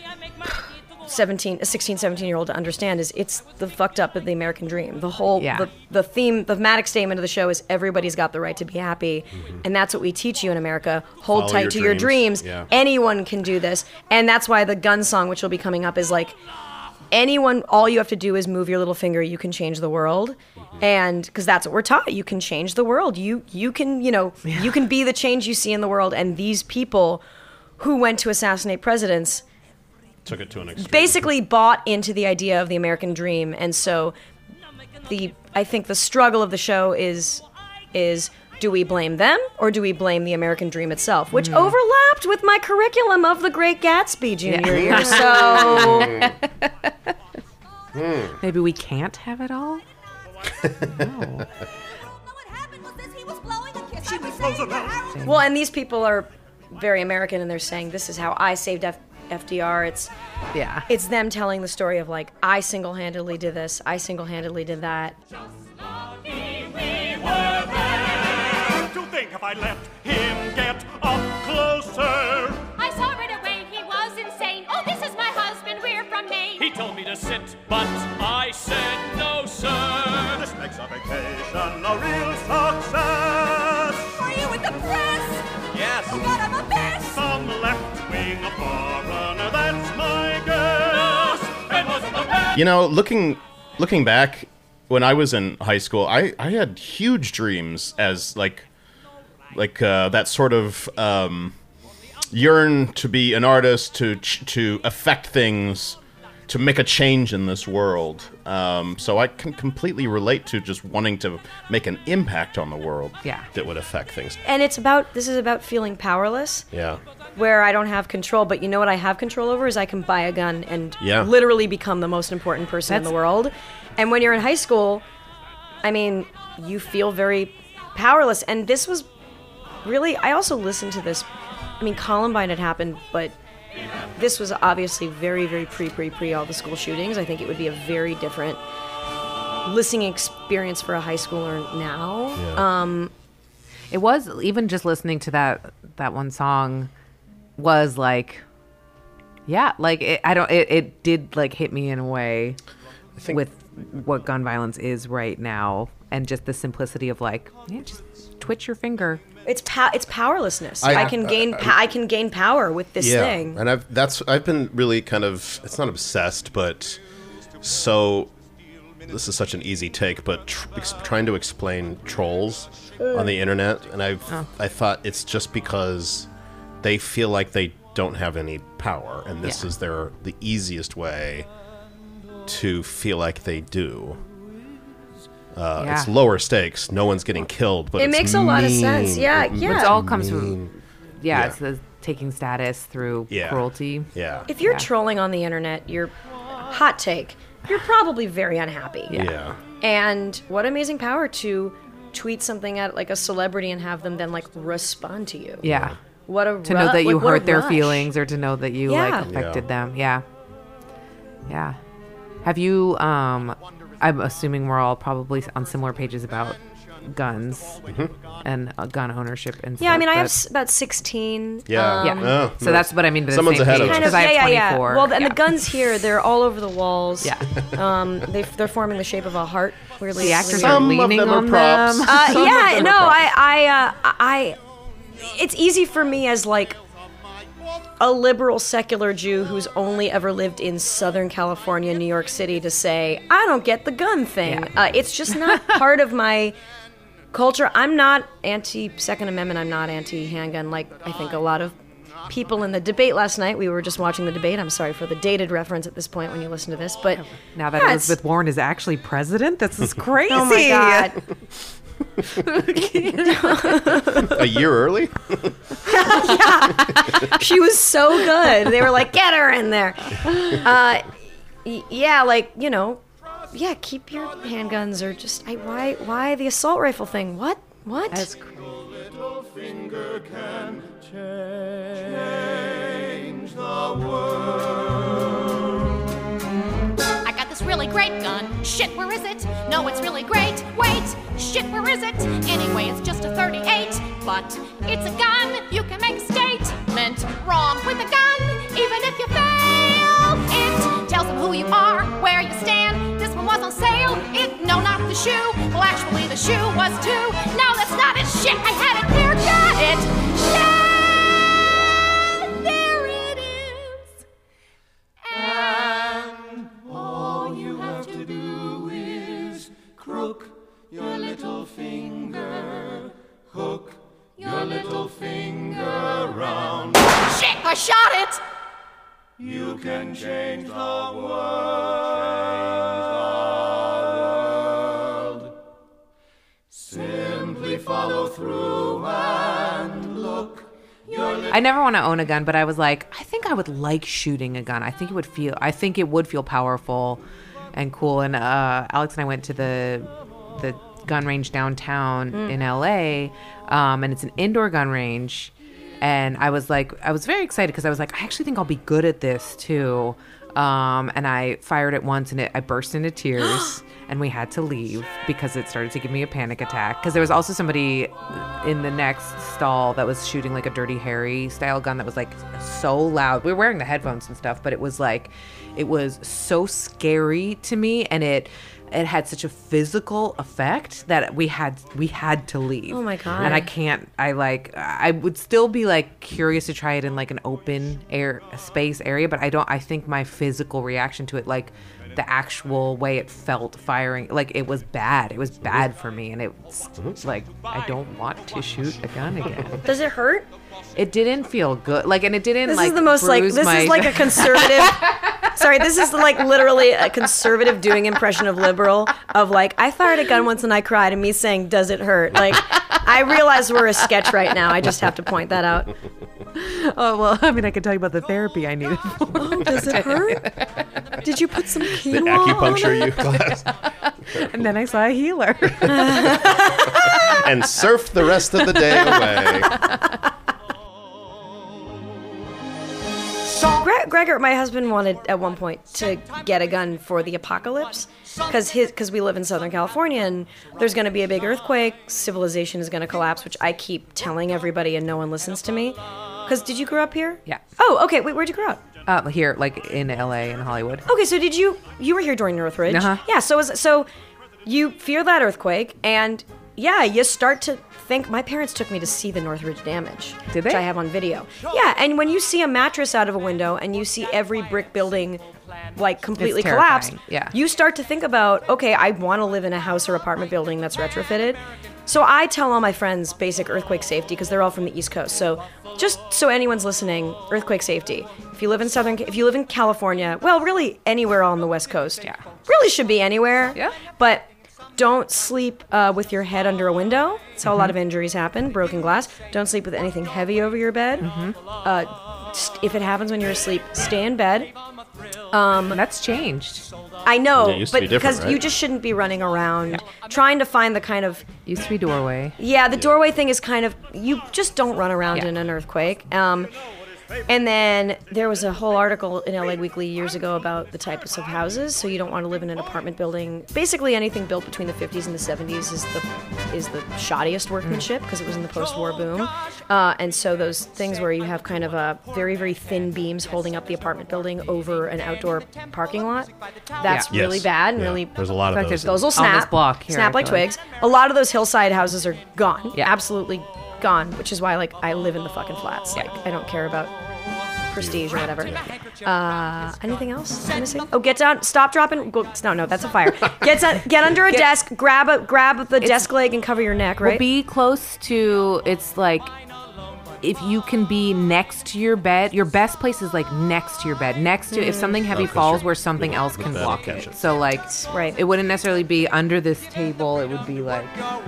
[SPEAKER 3] 16, 17-year-old to understand, is it's the fucked up of the American dream. The whole,
[SPEAKER 1] Yeah.
[SPEAKER 3] the theme, the thematic statement of the show is everybody's got the right to be happy. And that's what we teach you in America. Hold
[SPEAKER 2] Follow
[SPEAKER 3] tight
[SPEAKER 2] your
[SPEAKER 3] to your
[SPEAKER 2] dreams.
[SPEAKER 3] dreams.
[SPEAKER 2] Yeah.
[SPEAKER 3] Anyone can do this. And that's why the gun song, which will be coming up, is like, anyone, all you have to do is move your little finger, you can change the world. And because that's what we're taught, you can change the world. You can, you can be the change you see in the world. And these people who went to assassinate presidents
[SPEAKER 2] Took it to an extreme.
[SPEAKER 3] basically bought into the idea of the American dream. And so I think the struggle of the show is do we blame them or do we blame the American dream itself, which overlapped with my curriculum of The Great Gatsby junior year. So
[SPEAKER 1] Maybe we can't have it all. No.
[SPEAKER 7] What happened was this. He was blowing a kiss. I was saying that Harry-
[SPEAKER 3] well, and these people are very American, and they're saying this is how I saved FDR.
[SPEAKER 1] Yeah.
[SPEAKER 3] It's them telling the story of like, I single-handedly did this, I single-handedly did that.
[SPEAKER 5] To think if I let him get up closer.
[SPEAKER 7] I saw right away he was insane. Oh, this is my husband. We're from Maine.
[SPEAKER 6] He told me to sit, but I said no, sir.
[SPEAKER 5] This makes a vacation a real success.
[SPEAKER 7] Are you with the press?
[SPEAKER 6] Yes.
[SPEAKER 7] Oh God, I'm a mess.
[SPEAKER 5] Some left-wing foreigner, that's my guess.
[SPEAKER 6] It wasn't the best.
[SPEAKER 2] You know, looking back, when I was in high school, I had huge dreams as like that sort of yearn to be an artist, to affect things, to make a change in this world. So I can completely relate to just wanting to make an impact on the world.
[SPEAKER 1] Yeah.
[SPEAKER 2] That would affect things.
[SPEAKER 3] And this is about feeling powerless,
[SPEAKER 2] Yeah.
[SPEAKER 3] where I don't have control, but you know what I have control over is I can buy a gun and
[SPEAKER 2] Yeah.
[SPEAKER 3] literally become the most important person in the world. And when you're in high school, I mean, you feel very powerless. And this was really, I also listened to this. I mean, Columbine had happened, but this was obviously very, very pre all the school shootings. I think it would be a very different listening experience for a high schooler now.
[SPEAKER 2] Yeah.
[SPEAKER 1] It was, even just listening to that one song was like, yeah, like it did like hit me in a way
[SPEAKER 2] I think
[SPEAKER 1] with what gun violence is right now, and just the simplicity of like, just twitch your finger.
[SPEAKER 3] It's powerlessness. I can gain power with this thing.
[SPEAKER 2] And I've been really kind of, it's not obsessed, but so this is such an easy take, but trying to explain trolls on the internet, and I thought it's just because they feel like they don't have any power, and this is the easiest way to feel like they do. It's lower stakes. No one's getting killed, but
[SPEAKER 3] it makes a lot of sense. Yeah.
[SPEAKER 1] It all comes from it's the taking status through cruelty.
[SPEAKER 2] Yeah.
[SPEAKER 3] If you're trolling on the internet, you're hot take. You're probably very unhappy.
[SPEAKER 2] Yeah.
[SPEAKER 3] And what amazing power to tweet something at like a celebrity and have them then like respond to you.
[SPEAKER 1] Yeah.
[SPEAKER 3] To
[SPEAKER 1] know that you hurt their feelings, or to know that you like affected them. Yeah. Yeah. Have you I'm assuming we're all probably on similar pages about guns and gun ownership and stuff.
[SPEAKER 3] Yeah, I mean, I have about 16.
[SPEAKER 1] Yeah. So that's what I mean by the
[SPEAKER 2] Someone's
[SPEAKER 1] same
[SPEAKER 2] ahead of
[SPEAKER 1] page,
[SPEAKER 2] us.
[SPEAKER 1] because I have 24.
[SPEAKER 3] Well, and the guns here, they're all over the walls.
[SPEAKER 1] Yeah.
[SPEAKER 3] They're forming the shape of a heart. Weirdly,
[SPEAKER 1] the actors
[SPEAKER 3] weird.
[SPEAKER 1] are leaning
[SPEAKER 2] them are
[SPEAKER 1] on
[SPEAKER 2] props.
[SPEAKER 1] them.
[SPEAKER 3] It's easy for me as like a liberal secular Jew who's only ever lived in Southern California, New York City, to say, I don't get the gun thing.
[SPEAKER 1] Yeah.
[SPEAKER 3] It's just not part of my culture. I'm not anti-Second Amendment. I'm not anti-handgun like I think a lot of people in the debate last night. We were just watching the debate. I'm sorry for the dated reference at this point when you listen to this. But
[SPEAKER 1] now that Elizabeth Warren is actually president, this is crazy.
[SPEAKER 3] Oh my God.
[SPEAKER 2] A year early?
[SPEAKER 3] She was so good. They were like, get her in there. Keep your handguns, or just why the assault rifle thing? What?
[SPEAKER 1] That's crazy.
[SPEAKER 5] Little finger can change the world.
[SPEAKER 7] I got this really great gun. Shit, where is it? No, it's really great. Wait, shit, where is it? Anyway, it's just a 38, but it's a gun. You can make a statement wrong with a gun, even if you fail. It tells them who you are, where you stand. This one was on sale. No, not the shoe. Well, actually, the shoe was too. No, that's not it. Shit, I had it there. Got it. Yeah, there it is.
[SPEAKER 5] And all you have to do is crook your little finger, hook your little finger round.
[SPEAKER 7] Shit, I shot it.
[SPEAKER 5] You can change the world. Simply follow through and look.
[SPEAKER 1] I never want to own a gun, but I was like, I think I would like shooting a gun. I think it would feel powerful and cool. And Alex and I went to the gun range downtown in LA, and it's an indoor gun range. And I was very excited because I was like, I actually think I'll be good at this too. And I fired it once, and I burst into tears, and we had to leave because it started to give me a panic attack. Because there was also somebody in the next stall that was shooting like a Dirty Harry style gun that was like so loud. We were wearing the headphones and stuff, but it was so scary to me, and it had such a physical effect that we had to leave.
[SPEAKER 3] Oh my God.
[SPEAKER 1] And I would still be like curious to try it in like an open air space area, but I think my physical reaction to it, like the actual way it felt firing, like it was bad for me, and it's like I don't want to shoot a gun again.
[SPEAKER 3] Does it hurt?
[SPEAKER 1] It didn't feel good, like, and it didn't.
[SPEAKER 3] This
[SPEAKER 1] like
[SPEAKER 3] is the most like
[SPEAKER 1] bruise
[SPEAKER 3] this
[SPEAKER 1] my-
[SPEAKER 3] is like a conservative. Sorry, this is like literally a conservative doing impression of liberal. Of like, I fired a gun once and I cried, and me saying, "Does it hurt?" Like, I realize we're a sketch right now. I just have to point that out.
[SPEAKER 1] Oh well, I mean, I could tell you about the therapy I needed.
[SPEAKER 3] Oh, does it hurt? Did you put some
[SPEAKER 2] The
[SPEAKER 3] quinoa
[SPEAKER 2] acupuncture class.
[SPEAKER 1] And then I saw a healer.
[SPEAKER 2] And surfed the rest of the day away.
[SPEAKER 3] Gregor, my husband, wanted at one point to get a gun for the apocalypse because we live in Southern California and there's going to be a big earthquake, civilization is going to collapse, which I keep telling everybody and no one listens to me. Because did you grow up here?
[SPEAKER 1] Yeah.
[SPEAKER 3] Oh, okay. Wait, where'd you grow up?
[SPEAKER 1] Here, like in LA and Hollywood.
[SPEAKER 3] Okay, so did you were here during Northridge?
[SPEAKER 1] Uh-huh.
[SPEAKER 3] Yeah, so you feel that earthquake, and yeah, you start to think. My parents took me to see the Northridge damage.
[SPEAKER 1] Did they?
[SPEAKER 3] Which I have on video. Yeah, and when you see a mattress out of a window and you see every brick building like completely
[SPEAKER 1] It's
[SPEAKER 3] collapsed,
[SPEAKER 1] terrifying, yeah.
[SPEAKER 3] you start to think about, okay, I want to live in a house or apartment building that's retrofitted. So I tell all my friends basic earthquake safety because they're all from the East Coast. So just so anyone's listening, earthquake safety. If you live in California, well, really anywhere on the West Coast.
[SPEAKER 1] Yeah.
[SPEAKER 3] Really should be anywhere.
[SPEAKER 1] Yeah.
[SPEAKER 3] But don't sleep with your head under a window. That's how a lot of injuries happen, broken glass. Don't sleep with anything heavy over your bed. If it happens when you're asleep, stay in bed.
[SPEAKER 1] That's changed.
[SPEAKER 3] I know,
[SPEAKER 2] Yeah, it used to
[SPEAKER 3] but
[SPEAKER 2] be different,
[SPEAKER 3] because
[SPEAKER 2] right?
[SPEAKER 3] you just shouldn't be running around trying to find the kind of...
[SPEAKER 1] Used to be doorway.
[SPEAKER 3] Yeah, the doorway thing is kind of... You just don't run around
[SPEAKER 1] Yeah.
[SPEAKER 3] in an earthquake. And then there was a whole article in LA Weekly years ago about the types of houses. So you don't want to live in an apartment building. Basically, anything built between the 50s and the 70s is the shoddiest workmanship because it was in the post-war boom. And so those things where you have kind of a very, very thin beams holding up the apartment building over an outdoor parking lot, that's
[SPEAKER 1] Yeah.
[SPEAKER 3] really
[SPEAKER 2] Yes.
[SPEAKER 3] bad and
[SPEAKER 2] Yeah.
[SPEAKER 3] really...
[SPEAKER 2] There's a lot of those.
[SPEAKER 3] Those will
[SPEAKER 1] On
[SPEAKER 3] snap.
[SPEAKER 1] this block here,
[SPEAKER 3] snap
[SPEAKER 1] I
[SPEAKER 3] like
[SPEAKER 1] feel like.
[SPEAKER 3] twigs. A lot of those hillside houses are gone.
[SPEAKER 1] Yeah.
[SPEAKER 3] Absolutely gone, which is why I live in the fucking flats. Like I don't care about prestige or whatever. Anything else I'm missing? Oh, get down, stop, dropping. Go, no, that's a fire. Get under a desk, grab the desk leg and cover your neck, right?
[SPEAKER 1] Well, be close to. It's like if you can be next to your bed. Your best place is like next to your bed. Next to if something heavy
[SPEAKER 2] 'cause
[SPEAKER 1] falls,
[SPEAKER 2] you're-
[SPEAKER 1] where something else
[SPEAKER 2] the
[SPEAKER 1] can
[SPEAKER 2] bed
[SPEAKER 1] block
[SPEAKER 2] will
[SPEAKER 1] it.
[SPEAKER 2] catch it.
[SPEAKER 1] So like,
[SPEAKER 3] right.
[SPEAKER 1] it wouldn't necessarily be under this table. It would be like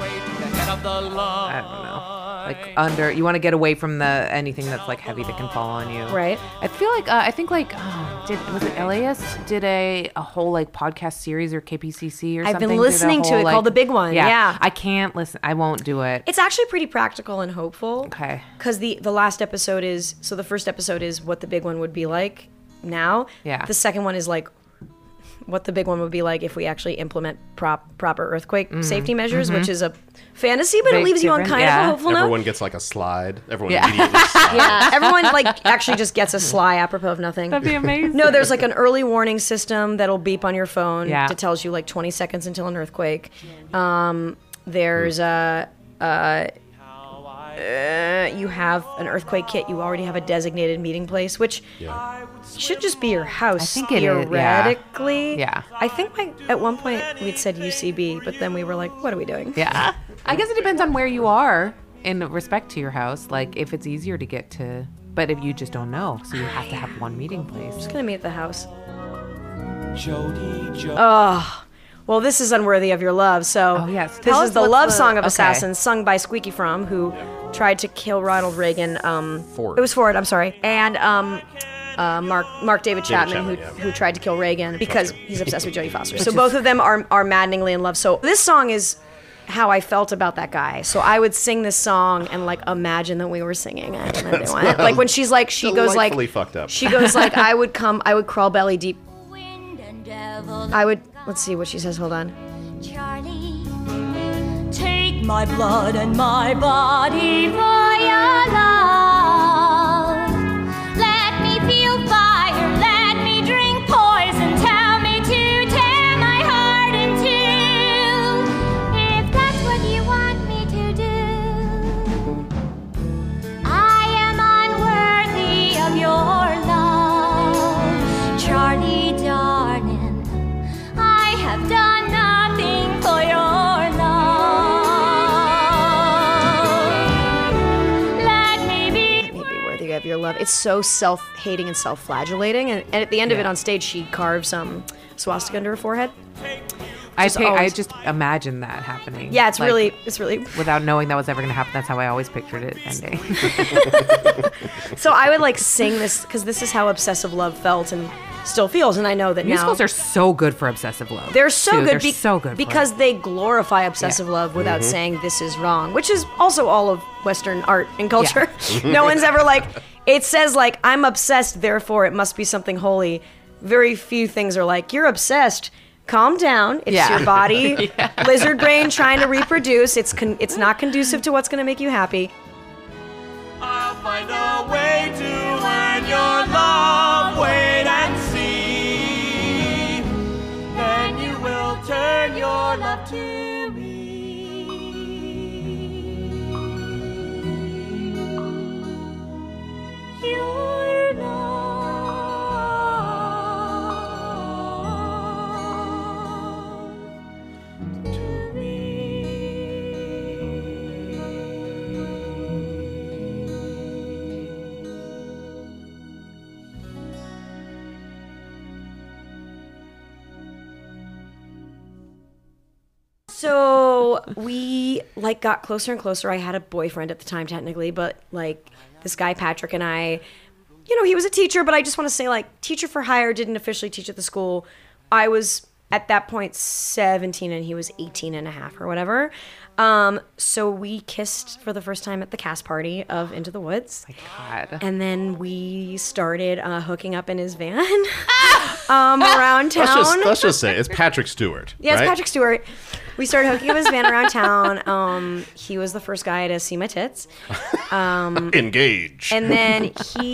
[SPEAKER 1] I don't know. Like under, you want to get away from anything that's like heavy that can fall on you.
[SPEAKER 3] Right.
[SPEAKER 1] I feel like I think like was it LAS did a whole like podcast series or KPCC or
[SPEAKER 3] I've
[SPEAKER 1] something.
[SPEAKER 3] been
[SPEAKER 1] did a
[SPEAKER 3] listening to
[SPEAKER 1] whole,
[SPEAKER 3] it called The Big One. Yeah.
[SPEAKER 1] I can't listen. I won't do it.
[SPEAKER 3] It's actually pretty practical and hopeful.
[SPEAKER 1] Okay.
[SPEAKER 3] Because the last episode is, so the first episode is what the big one would be like now.
[SPEAKER 1] Yeah.
[SPEAKER 3] The second one is like what the big one would be like if we actually implement proper earthquake safety measures, which is a fantasy, but it
[SPEAKER 1] Big
[SPEAKER 3] leaves you on
[SPEAKER 1] different,
[SPEAKER 3] kind of a
[SPEAKER 1] yeah.
[SPEAKER 3] hopeful note.
[SPEAKER 2] Everyone gets like a slide. Everyone
[SPEAKER 1] Yeah.
[SPEAKER 2] immediately slides.
[SPEAKER 3] Yeah, everyone like actually just gets a sly apropos of nothing.
[SPEAKER 1] That'd be amazing.
[SPEAKER 3] No, there's like an early warning system that'll beep on your phone
[SPEAKER 1] Yeah.
[SPEAKER 3] that tells you like 20 seconds until an earthquake. There's you have an earthquake kit. You already have a designated meeting place, which should just be your house.
[SPEAKER 1] I think it is, yeah.
[SPEAKER 3] theoretically.
[SPEAKER 1] Yeah.
[SPEAKER 3] I think at one point we'd said UCB, but then we were like, what are we doing?
[SPEAKER 1] Yeah. I guess it depends on where you are in respect to your house. Like if it's easier to get to, but if you just don't know, so you have to have one meeting place.
[SPEAKER 3] Just gonna meet at the house.
[SPEAKER 5] Jody,
[SPEAKER 3] Well, this is unworthy of your love. So
[SPEAKER 1] Oh, yes.
[SPEAKER 3] this
[SPEAKER 1] Tell
[SPEAKER 3] is
[SPEAKER 1] us
[SPEAKER 3] the
[SPEAKER 1] what's
[SPEAKER 3] love
[SPEAKER 1] the-
[SPEAKER 3] song of
[SPEAKER 1] okay.
[SPEAKER 3] Assassins, sung by Squeaky Fromm, who tried to kill Ronald Reagan.
[SPEAKER 2] Ford.
[SPEAKER 3] It was Ford. I'm sorry. And Mark David Chapman,
[SPEAKER 2] Chapman,
[SPEAKER 3] who tried to kill Reagan because he's obsessed with Jodie Foster. So both of them are maddeningly in love. So this song is how I felt about that guy. So I would sing this song and like imagine that we were singing it. Like when she's like, she goes like,
[SPEAKER 2] Delightfully fucked up.
[SPEAKER 3] she goes like, I would crawl belly deep. Let's see what she says. Hold on.
[SPEAKER 8] Charlie, take my blood and my body for your love. Let me feel fire, let me drink poison, tell me to tear my heart in two. If that's what you want me to do, I am unworthy of your love. Charlie, darling, I have done nothing for your love. Let me be
[SPEAKER 3] Worthy of your love. It's so self-hating and self-flagellating, and at the end of it on stage, she carves swastika under her forehead.
[SPEAKER 1] I
[SPEAKER 3] always-
[SPEAKER 1] just imagine that happening.
[SPEAKER 3] Yeah, it's
[SPEAKER 1] Like,
[SPEAKER 3] really
[SPEAKER 1] without knowing that was ever going to happen. That's how I always pictured it ending.
[SPEAKER 3] So I would like sing this because this is how obsessive love felt and still feels, and I know that
[SPEAKER 1] Musicals
[SPEAKER 3] now
[SPEAKER 1] are so good for obsessive love.
[SPEAKER 3] they're so
[SPEAKER 1] too.
[SPEAKER 3] good.
[SPEAKER 1] They're so good for
[SPEAKER 3] because
[SPEAKER 1] it.
[SPEAKER 3] they glorify obsessive love without saying this is wrong, which is also all of Western art and culture. No one's ever like it says like I'm obsessed, therefore it must be something holy. Very few things are like you're obsessed. Calm down. It's your body, lizard brain trying to reproduce. It's not conducive to what's going to make you happy.
[SPEAKER 5] I'll find a way to earn your love. Wait
[SPEAKER 8] your love to me. Your love to me.
[SPEAKER 3] So we like got closer and closer. I had a boyfriend at the time, technically, but like this guy Patrick and I, you know, he was a teacher, but I just want to say like teacher for hire, didn't officially teach at the school. I was at that point 17 and he was 18 and a half or whatever. So we kissed for the first time at the cast party of Into the Woods.
[SPEAKER 1] My God.
[SPEAKER 3] And then we started hooking up in his van around town.
[SPEAKER 2] Let's just say it's Patrick Stewart.
[SPEAKER 3] Yeah, it's
[SPEAKER 2] right?
[SPEAKER 3] Patrick Stewart. We started hooking up his van around town. He was the first guy to see my tits.
[SPEAKER 2] Engage.
[SPEAKER 3] And then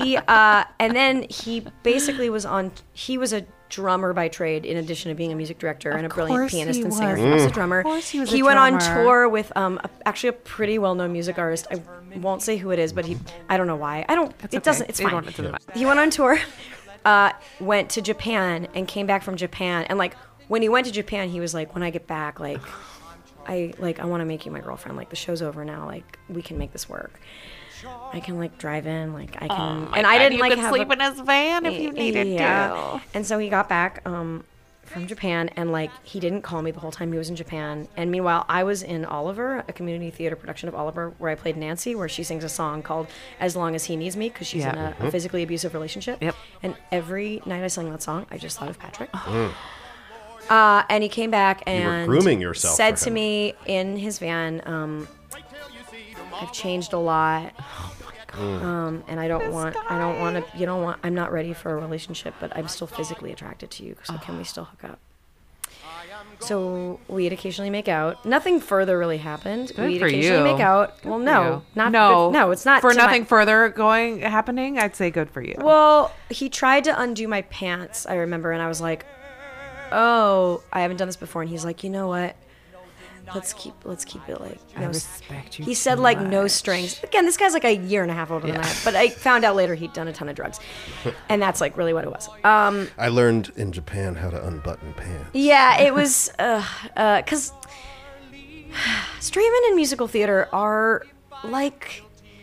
[SPEAKER 3] he basically was on. He was a drummer by trade, in addition to being a music director and a brilliant pianist and singer. He was a drummer.
[SPEAKER 1] Of course he was
[SPEAKER 3] He
[SPEAKER 1] a
[SPEAKER 3] went on
[SPEAKER 1] drummer.
[SPEAKER 3] tour with actually a pretty well-known music artist. I won't say who it is, but I don't know why. It doesn't. It's fine.
[SPEAKER 1] It doesn't matter.
[SPEAKER 3] He went on tour, went to Japan, and came back from Japan. And like when he went to Japan, he was like, "When I get back, like I want to make you my girlfriend. Like the show's over now. Like we can make this work. I can like drive in. Like I can." And I didn't
[SPEAKER 1] you
[SPEAKER 3] like
[SPEAKER 1] could
[SPEAKER 3] have
[SPEAKER 1] sleep in his van if you needed to.
[SPEAKER 3] And so he got back from Japan, and like he didn't call me the whole time he was in Japan. And meanwhile, I was in Oliver, a community theater production of Oliver, where I played Nancy, where she sings a song called "As Long as He Needs Me" because she's in a physically abusive relationship.
[SPEAKER 1] Yep.
[SPEAKER 3] And every night I sang that song, I just thought of Patrick. And he came back and
[SPEAKER 2] grooming yourself
[SPEAKER 3] said
[SPEAKER 2] for
[SPEAKER 3] to
[SPEAKER 2] him.
[SPEAKER 3] me in his van, "I've changed a lot." And I'm not ready for a relationship, but I'm still physically attracted to you. So can we still hook up? So we'd occasionally make out. Nothing further really happened. We'd
[SPEAKER 1] for
[SPEAKER 3] occasionally
[SPEAKER 1] you.
[SPEAKER 3] make out.
[SPEAKER 1] Good
[SPEAKER 3] Well,
[SPEAKER 1] for
[SPEAKER 3] no,
[SPEAKER 1] you.
[SPEAKER 3] not
[SPEAKER 1] no,
[SPEAKER 3] good. No, it's not
[SPEAKER 1] for
[SPEAKER 3] to my-
[SPEAKER 1] nothing further happening. I'd say good for you.
[SPEAKER 3] Well, he tried to undo my pants, I remember, and I was like, "Oh, I haven't done this before." And he's like, "You know what? Let's keep it like
[SPEAKER 1] I respect you.
[SPEAKER 3] He said
[SPEAKER 1] too
[SPEAKER 3] like no
[SPEAKER 1] much.
[SPEAKER 3] strings. Again, this guy's like a year and a half older than I am, but I found out later he'd done a ton of drugs, and that's like really what it was.
[SPEAKER 2] I learned in Japan how to unbutton pants.
[SPEAKER 3] Yeah, it was because straight men in musical theater are like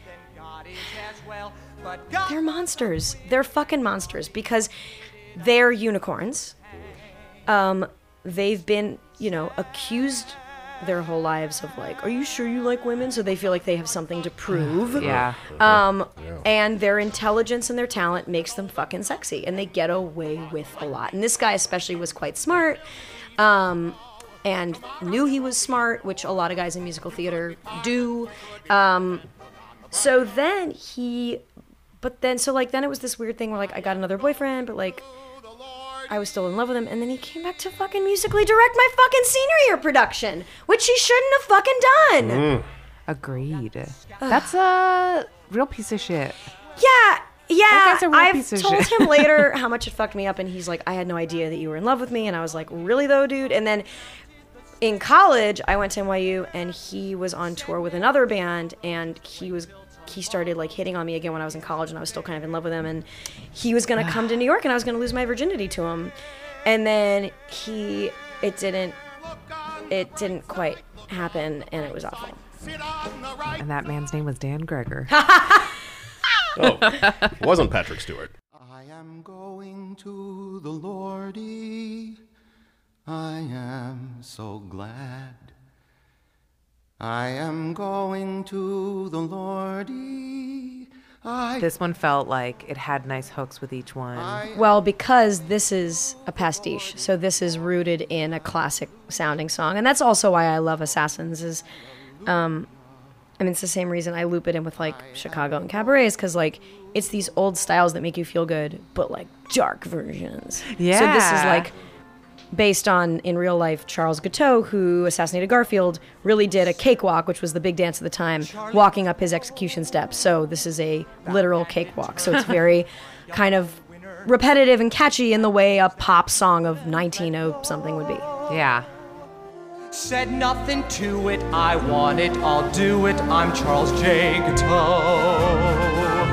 [SPEAKER 3] they're monsters. They're fucking monsters because they're unicorns. They've been, accused their whole lives of like, are you sure you like women? So they feel like they have something to prove.
[SPEAKER 1] Yeah.
[SPEAKER 3] And their intelligence and their talent makes them fucking sexy, and they get away with a lot. And this guy especially was quite smart, and knew he was smart, which a lot of guys in musical theater do. So then then it was this weird thing where like I got another boyfriend, but like I was still in love with him, and then he came back to fucking musically direct my fucking senior year production, which he shouldn't have fucking done.
[SPEAKER 1] Agreed. That's a real piece of shit.
[SPEAKER 3] Yeah.
[SPEAKER 1] That guy's a real
[SPEAKER 3] I've
[SPEAKER 1] piece of
[SPEAKER 3] told
[SPEAKER 1] shit.
[SPEAKER 3] him later how much it fucked me up, and he's like, I had no idea that you were in love with me, and I was like, really though, dude? And then in college, I went to NYU, and he was on tour with another band, and he started like hitting on me again when I was in college, and I was still kind of in love with him, and he was gonna come to New York, and I was gonna lose my virginity to him, and then it didn't quite happen, and it was awful.
[SPEAKER 1] And that man's name was Dan Greger.
[SPEAKER 2] Oh, it wasn't Patrick Stewart.
[SPEAKER 4] I am going to the Lordy. I am so glad. I am going to the Lordy.
[SPEAKER 1] This one felt like it had nice hooks with each one.
[SPEAKER 3] Well, because this is a pastiche, so this is rooted in a classic sounding song, and that's also why I love Assassins. It's the same reason I loop it in with like Chicago and cabarets, because like it's these old styles that make you feel good, but like dark versions.
[SPEAKER 1] Yeah.
[SPEAKER 3] So this is like based on, in real life, Charles Guiteau, who assassinated Garfield, really did a cakewalk, which was the big dance of the time, walking up his execution steps. So this is a literal cakewalk. So it's very kind of repetitive and catchy in the way a pop song of 1900 something would be.
[SPEAKER 1] Yeah.
[SPEAKER 9] Said nothing to it, I want it, I'll do it, I'm Charles J. Guiteau.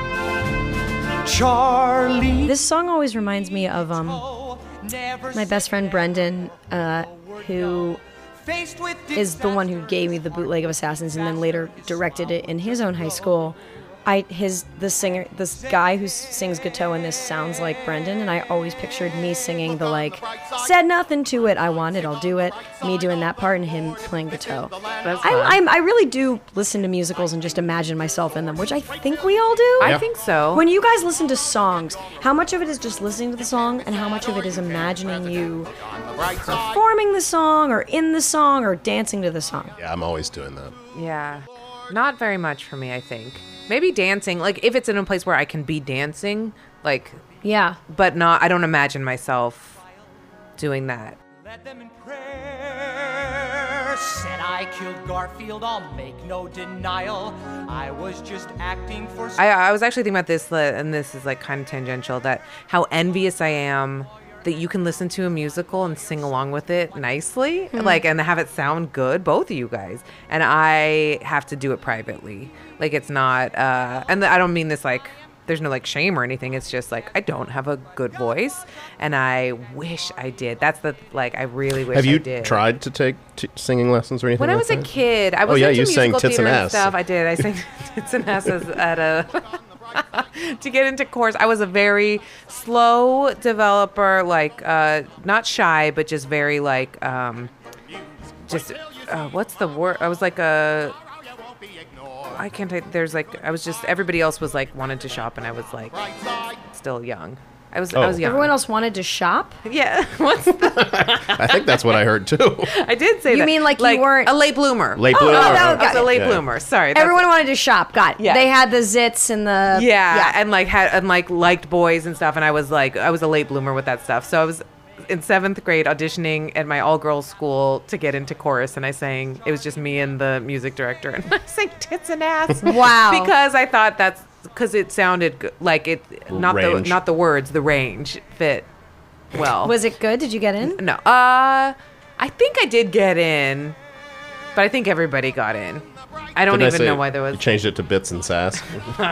[SPEAKER 9] Charlie.
[SPEAKER 3] This song always reminds me of my best friend Brendan, who is the one who gave me the bootleg of Assassins and then later directed it in his own high school. This guy who sings Guiteau in this sounds like Brendan, and I always pictured me singing the like, said nothing to it, I want it, I'll do it, me doing that part and him playing Guiteau. I really do listen to musicals and just imagine myself in them, which I think we all do.
[SPEAKER 1] I think so.
[SPEAKER 3] When you guys listen to songs, how much of it is just listening to the song and how much of it is imagining you performing the song or in the song or dancing to the song?
[SPEAKER 2] Yeah, I'm always doing that.
[SPEAKER 1] Yeah. Not very much for me, I think. Maybe dancing, like if it's in a place where I can be dancing, like,
[SPEAKER 3] yeah,
[SPEAKER 1] but not, I don't imagine myself doing that.
[SPEAKER 9] Led them in prayer. Said I killed Garfield, I'll make no denial. I was just acting for...
[SPEAKER 1] I was actually thinking about this, and this is like kind of tangential, that how envious I am that you can listen to a musical and sing along with it nicely, like, and have it sound good, both of you guys. And I have to do it privately. Like, it's not, and I don't mean this like, there's no like shame or anything. It's just like, I don't have a good voice and I wish I did. That's the, like, I really wish I did.
[SPEAKER 2] Have you tried to take singing lessons or anything
[SPEAKER 1] when
[SPEAKER 2] like
[SPEAKER 1] I was
[SPEAKER 2] that?
[SPEAKER 1] a kid, I was
[SPEAKER 2] you
[SPEAKER 1] into
[SPEAKER 2] sang
[SPEAKER 1] musical
[SPEAKER 2] Tits and
[SPEAKER 1] theater and
[SPEAKER 2] Ass.
[SPEAKER 1] stuff. I did. I sang Tits and Asses at a... to get into chorus. I was a very slow developer, like not shy, but just very like just what's the word? I was like a... I can't take... There's like... I was just... Everybody else was like wanted to shop and I was like still young. I was young.
[SPEAKER 3] Everyone else wanted to shop?
[SPEAKER 1] Yeah. What's the...
[SPEAKER 2] I think that's what I heard too.
[SPEAKER 1] I did say that.
[SPEAKER 3] You mean like you weren't...
[SPEAKER 1] A late bloomer.
[SPEAKER 2] Late bloomer.
[SPEAKER 1] I was a late bloomer. Sorry.
[SPEAKER 3] Everyone wanted to shop. Got it.
[SPEAKER 1] Yeah.
[SPEAKER 3] They had the zits and the...
[SPEAKER 1] Yeah. And like liked boys and stuff. And I was a late bloomer with that stuff. So I was in 7th grade auditioning at my all-girls school to get into chorus, and I sang, it was just me and the music director, and I sang Tits and Ass.
[SPEAKER 3] Wow.
[SPEAKER 1] Because I thought because it sounded like it, not the words, the range fit well.
[SPEAKER 3] Was it good? Did you get in?
[SPEAKER 1] No. I think I did get in, but I think everybody got in. I don't even know why there was...
[SPEAKER 2] You changed it to Bits and Sass.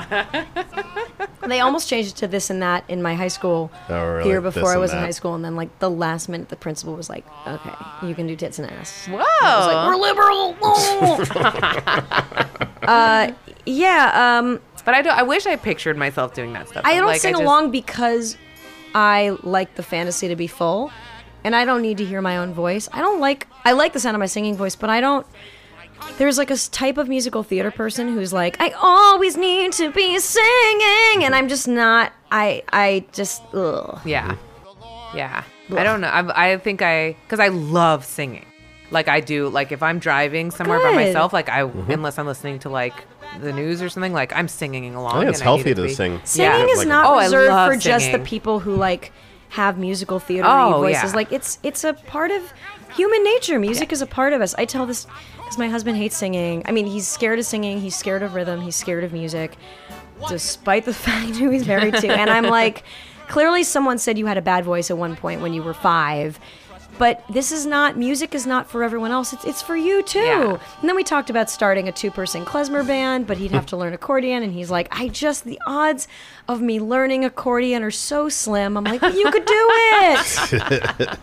[SPEAKER 3] They almost changed it to This and That in my high school here before I was in high school. And then, like, the last minute, the principal was like, okay, you can do Tits and Ass.
[SPEAKER 1] Whoa.
[SPEAKER 3] I was like, we're liberal. Yeah.
[SPEAKER 1] But I wish I pictured myself doing that stuff.
[SPEAKER 3] I don't sing along because I like the fantasy to be full. And I don't need to hear my own voice. I like the sound of my singing voice, but I don't... There's like a type of musical theater person who's like, I always need to be singing, and I'm just not. I just ugh.
[SPEAKER 1] Yeah. Ugh. I don't know. I think because I love singing. Like I do. Like if I'm driving somewhere by myself, like unless I'm listening to like the news or something, like I'm singing along.
[SPEAKER 2] I think it's healthy to sing.
[SPEAKER 3] Singing is not reserved for just the people who like have musical theater voices. Yeah. Like it's a part of human nature. Music is a part of us. I tell this because my husband hates singing. I mean, he's scared of singing. He's scared of rhythm. He's scared of music, despite the fact who he's married to. And I'm like, clearly someone said you had a bad voice at one point when you were 5. But music is not for everyone else. It's for you, too. Yeah. And then we talked about starting a 2-person klezmer band, but he'd have to learn accordion. And he's like, the odds of me learning accordion are so slim. I'm like, but you could do it.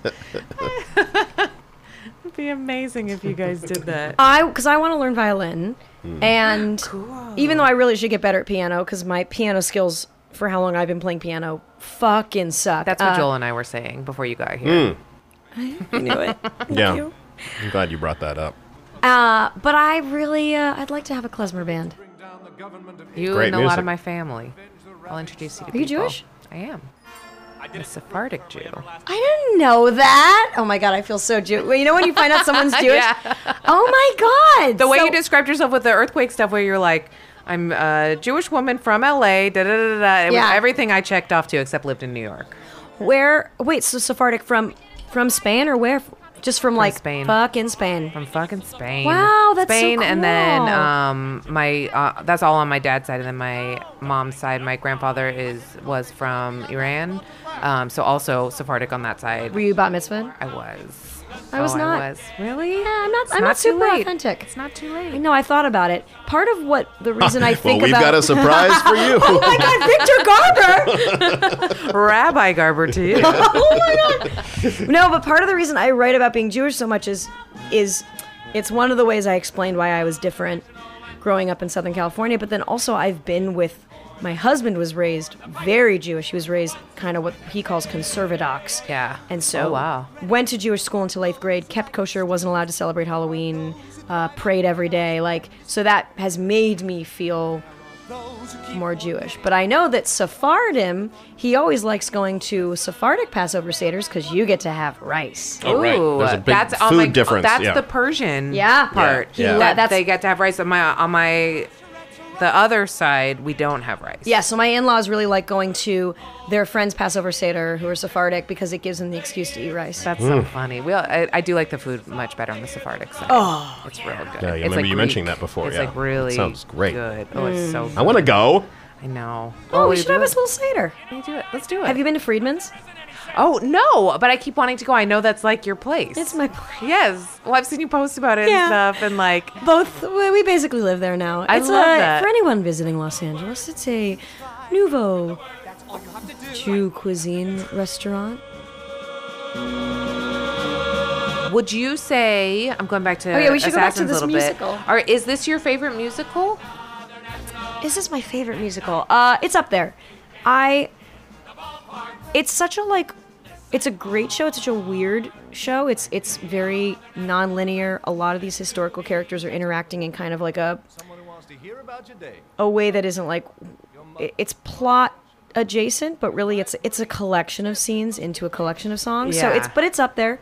[SPEAKER 1] It'd be amazing if you guys did that.
[SPEAKER 3] Because I want to learn violin. And even though I really should get better at piano, because my piano skills for how long I've been playing piano fucking suck.
[SPEAKER 1] That's what Joel and I were saying before you got here.
[SPEAKER 3] I knew it. Thank you.
[SPEAKER 2] I'm glad you brought that up.
[SPEAKER 3] But I really, I'd like to have a klezmer band.
[SPEAKER 1] You and a lot of my family. I'll introduce you to people.
[SPEAKER 3] Are you Jewish?
[SPEAKER 1] I am. I'm a Sephardic Jew.
[SPEAKER 3] I didn't know that. Oh my God, I feel so Jewish. Well, you know when you find out someone's Jewish?
[SPEAKER 1] Yeah.
[SPEAKER 3] Oh my God.
[SPEAKER 1] The way you described yourself with the earthquake stuff where you're like, I'm a Jewish woman from LA, da-da-da-da. It was everything I checked off to except lived in New York.
[SPEAKER 3] So Sephardic from Spain or where? Just from like
[SPEAKER 1] Spain.
[SPEAKER 3] Fucking Spain.
[SPEAKER 1] From fucking Spain.
[SPEAKER 3] Wow, that's
[SPEAKER 1] Spain,
[SPEAKER 3] so cool.
[SPEAKER 1] And then my that's all on my dad's side, and then my mom's side, my grandfather was from Iran, so also Sephardic on that side.
[SPEAKER 3] Were you bat mitzvahed?
[SPEAKER 1] I was.
[SPEAKER 3] I was not.
[SPEAKER 1] I was. Really?
[SPEAKER 3] Yeah, I'm not.
[SPEAKER 1] It's
[SPEAKER 3] I'm not
[SPEAKER 1] too
[SPEAKER 3] super
[SPEAKER 1] late.
[SPEAKER 3] authentic.
[SPEAKER 1] It's not too late.
[SPEAKER 3] I know. I thought about it. Part of what the reason I think
[SPEAKER 2] Well, we've
[SPEAKER 3] about.
[SPEAKER 2] got a surprise for you.
[SPEAKER 3] Oh my God, Victor Garber!
[SPEAKER 1] Rabbi Garber to you.
[SPEAKER 3] Oh my God! No, but part of the reason I write about being Jewish so much is it's one of the ways I explained why I was different growing up in Southern California. But then also I've been with. My husband was raised very Jewish. He was raised kind of what he calls conservadox.
[SPEAKER 1] Yeah.
[SPEAKER 3] And so
[SPEAKER 1] Oh, wow.
[SPEAKER 3] went to Jewish school until 8th grade, kept kosher, wasn't allowed to celebrate Halloween, prayed every day. So that has made me feel more Jewish. But I know that Sephardim, he always likes going to Sephardic Passover Seders because you get to have rice.
[SPEAKER 2] Oh, right.
[SPEAKER 1] Ooh,
[SPEAKER 2] There's a big
[SPEAKER 1] that's
[SPEAKER 2] food difference.
[SPEAKER 1] That's
[SPEAKER 2] yeah.
[SPEAKER 1] the Persian
[SPEAKER 3] Yeah.
[SPEAKER 1] part.
[SPEAKER 2] Yeah.
[SPEAKER 1] That they get to have rice on my the other side. We don't have rice.
[SPEAKER 3] Yeah, so my in-laws really like going to their friends' Passover Seder who are Sephardic because it gives them the excuse to eat rice.
[SPEAKER 1] That's so funny. I do like the food much better on the Sephardic side.
[SPEAKER 3] Oh,
[SPEAKER 1] it's real good.
[SPEAKER 2] Yeah, I
[SPEAKER 1] it's
[SPEAKER 2] remember
[SPEAKER 1] like
[SPEAKER 2] you
[SPEAKER 1] Greek.
[SPEAKER 2] mentioning that before.
[SPEAKER 1] It's
[SPEAKER 2] yeah.
[SPEAKER 1] like really
[SPEAKER 2] That sounds great.
[SPEAKER 1] good. Oh, it's so good.
[SPEAKER 2] I want to go.
[SPEAKER 1] I know.
[SPEAKER 3] Oh, we
[SPEAKER 1] will
[SPEAKER 3] should
[SPEAKER 1] you
[SPEAKER 3] have
[SPEAKER 1] do
[SPEAKER 3] this little Seder.
[SPEAKER 1] Can you do it? Let's do it.
[SPEAKER 3] Have you been to Friedman's?
[SPEAKER 1] Oh, no, but I keep wanting to go. I know that's like your place.
[SPEAKER 3] It's my place.
[SPEAKER 1] Yes. Well, I've seen you post about it
[SPEAKER 3] Yeah.
[SPEAKER 1] and stuff, and like,
[SPEAKER 3] Both. We basically live there now.
[SPEAKER 1] I
[SPEAKER 3] It's
[SPEAKER 1] love that.
[SPEAKER 3] For anyone visiting Los Angeles, it's a nouveau Jew cuisine restaurant.
[SPEAKER 1] would you say, I'm going back to
[SPEAKER 3] Oh, yeah, we should go back to
[SPEAKER 1] Assassins
[SPEAKER 3] this
[SPEAKER 1] a little
[SPEAKER 3] musical.
[SPEAKER 1] bit. Or is this your favorite musical?
[SPEAKER 3] Is this my favorite musical? It's up there. It's such a it's a great show. It's such a weird show. It's very non-linear. A lot of these historical characters are interacting in kind of like a way that isn't like it's plot adjacent, but really it's a collection of scenes into a collection of songs. So
[SPEAKER 1] Yeah.
[SPEAKER 3] it's up there.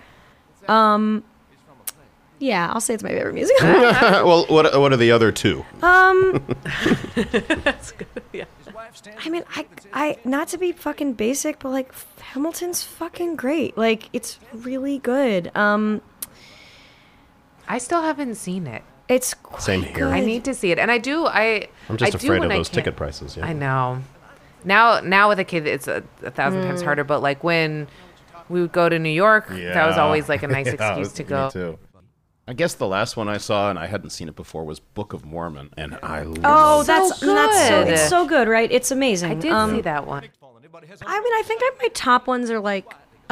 [SPEAKER 3] Yeah, I'll say it's my favorite musical.
[SPEAKER 2] Well, what are the other two?
[SPEAKER 1] That's good. Yeah.
[SPEAKER 3] I mean, I not to be fucking basic, but like Hamilton's fucking great. Like it's really good.
[SPEAKER 1] I still haven't seen it.
[SPEAKER 3] It's quite
[SPEAKER 2] Same here.
[SPEAKER 3] good.
[SPEAKER 1] I need to see it, and I do. I'm
[SPEAKER 2] just afraid of those ticket prices. Yeah.
[SPEAKER 1] I know. Now with a kid, it's a thousand times harder. But like when we would go to New York, that was always like a nice excuse to go.
[SPEAKER 2] Me too. I guess the last one I saw, and I hadn't seen it before, was Book of Mormon, and I
[SPEAKER 3] Oh,
[SPEAKER 2] love
[SPEAKER 3] that's
[SPEAKER 1] good.
[SPEAKER 3] it's so good, right? It's amazing.
[SPEAKER 1] I did see that one.
[SPEAKER 3] I mean, I think my top ones are like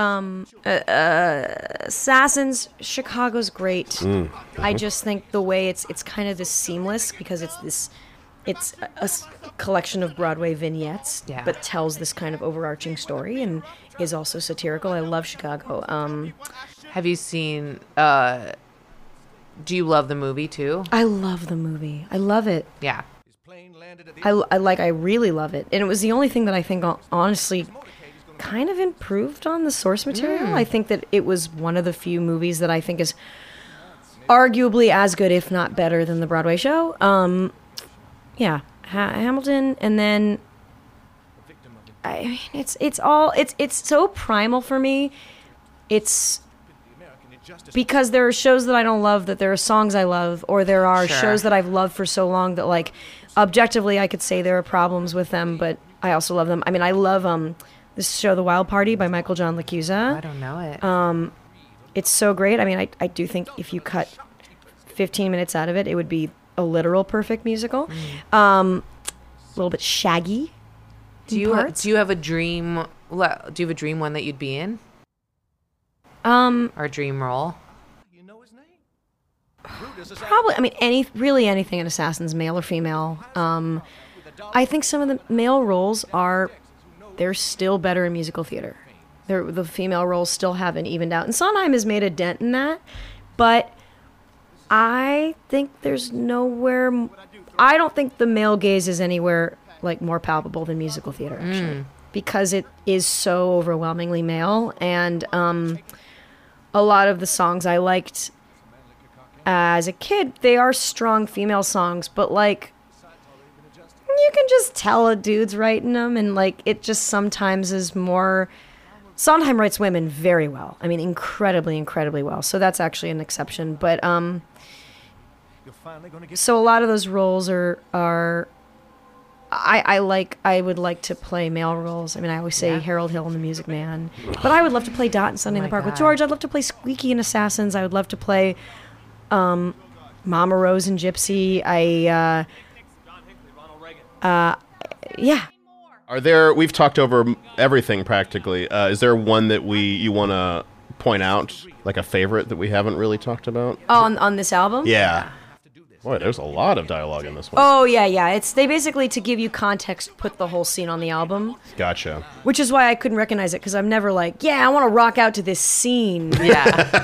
[SPEAKER 3] Assassins. Chicago's great. I just think the way it's kind of this seamless because it's a collection of Broadway vignettes,
[SPEAKER 1] Yeah.
[SPEAKER 3] but tells this kind of overarching story and is also satirical. I love Chicago.
[SPEAKER 1] Have you seen? Do you love the movie too?
[SPEAKER 3] I love the movie. I love it.
[SPEAKER 1] Yeah.
[SPEAKER 3] I really love it. And it was the only thing that I think honestly kind of improved on the source material. I think that it was one of the few movies that I think is arguably as good, if not better, than the Broadway show. Yeah, Hamilton, and then I mean, it's so primal for me. It's because there are shows that I don't love, that there are songs I love, or there are
[SPEAKER 1] Sure.
[SPEAKER 3] shows that I've loved for so long that, like, objectively I could say there are problems with them, but I also love them. I mean, I love this show, The Wild Party by Michael John LaChiusa.
[SPEAKER 1] I don't know it.
[SPEAKER 3] It's so great. I mean, I do think if you cut 15 minutes out of it, it would be a literal perfect musical. A little bit shaggy.
[SPEAKER 1] Do you have a dream? Do you have a dream one that you'd be in? Or a dream role?
[SPEAKER 3] Probably. I mean, anything in Assassins, male or female. I think some of the male roles they're still better in musical theater. The female roles still haven't evened out, and Sondheim has made a dent in that. But I think there's nowhere. I don't think the male gaze is anywhere like more palpable than musical theater, actually, because it is so overwhelmingly male, and a lot of the songs I liked as a kid, they are strong female songs, but like you can just tell a dude's writing them, and like it just sometimes is more. Sondheim writes women very well. I mean, incredibly, incredibly well. So that's actually an exception. But so a lot of those roles are I would like to play male roles. I mean, I always say Harold Hill in The Music Man, but I would love to play Dot in Sunday in the Park with George. I'd love to play Squeaky in Assassins. I would love to play Mama Rose in Gypsy. Yeah.
[SPEAKER 2] We've talked over everything practically. Is there one that you want to point out, like a favorite that we haven't really talked about?
[SPEAKER 3] On this album?
[SPEAKER 2] Yeah. Boy, there's a lot of dialogue in this one.
[SPEAKER 3] Oh, yeah. They basically, to give you context, put the whole scene on the album.
[SPEAKER 2] Gotcha.
[SPEAKER 3] Which is why I couldn't recognize it, because I'm never like, I want to rock out to this scene.
[SPEAKER 1] Yeah.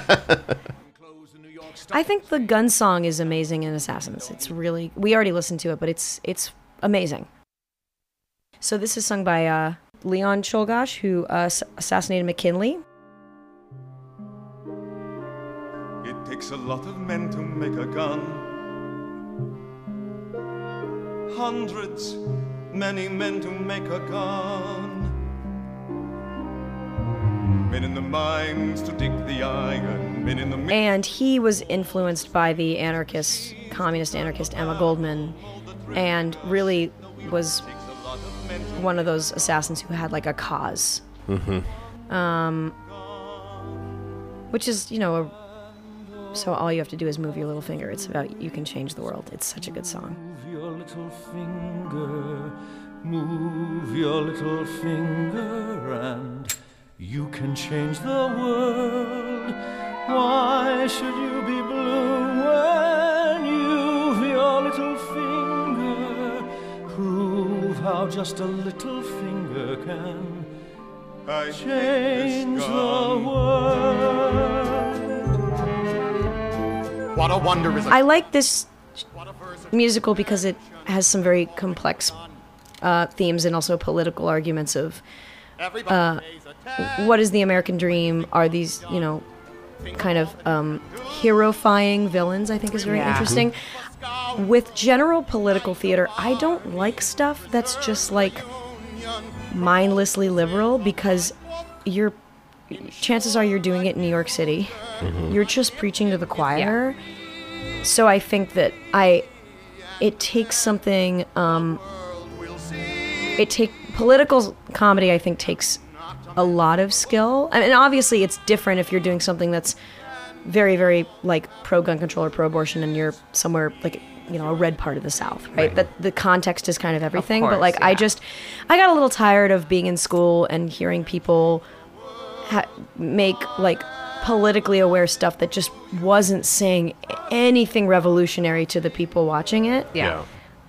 [SPEAKER 3] I think the gun song is amazing in Assassins. It's really, we already listened to it, but it's amazing. So this is sung by Leon Czolgosz, who assassinated McKinley.
[SPEAKER 5] It takes a lot of men to make a gun. Hundreds, many men to make a gun. Men in the mines to dig the iron, men in the...
[SPEAKER 3] And he was influenced by the communist anarchist Emma Goldman, and really was one of those assassins who had like a cause. Mm-hmm. Which is, so all you have to do is move your little finger. It's about you can change the world. It's such a good song.
[SPEAKER 5] Move your little finger, and you can change the world. Why should you be blue when you've your little finger? Prove how just a little finger can change the world.
[SPEAKER 9] What a wonder is
[SPEAKER 3] I like this musical because it has some very complex themes and also political arguments of what is the American dream? Are these, kind of hero-fying villains, I think is very interesting. With general political theater, I don't like stuff that's just like mindlessly liberal, because chances are you're doing it in New York City. Mm-hmm. You're just preaching to the choir. Yeah. So I think that it takes something, political comedy, I think, takes a lot of skill. I mean, obviously it's different if you're doing something that's very, very like pro-gun control or pro-abortion and you're somewhere like, a red part of the South, right? That the context is kind of everything. Of course, but like, I got a little tired of being in school and hearing people make like politically aware stuff that just wasn't saying anything revolutionary to the people watching it.
[SPEAKER 1] Yeah.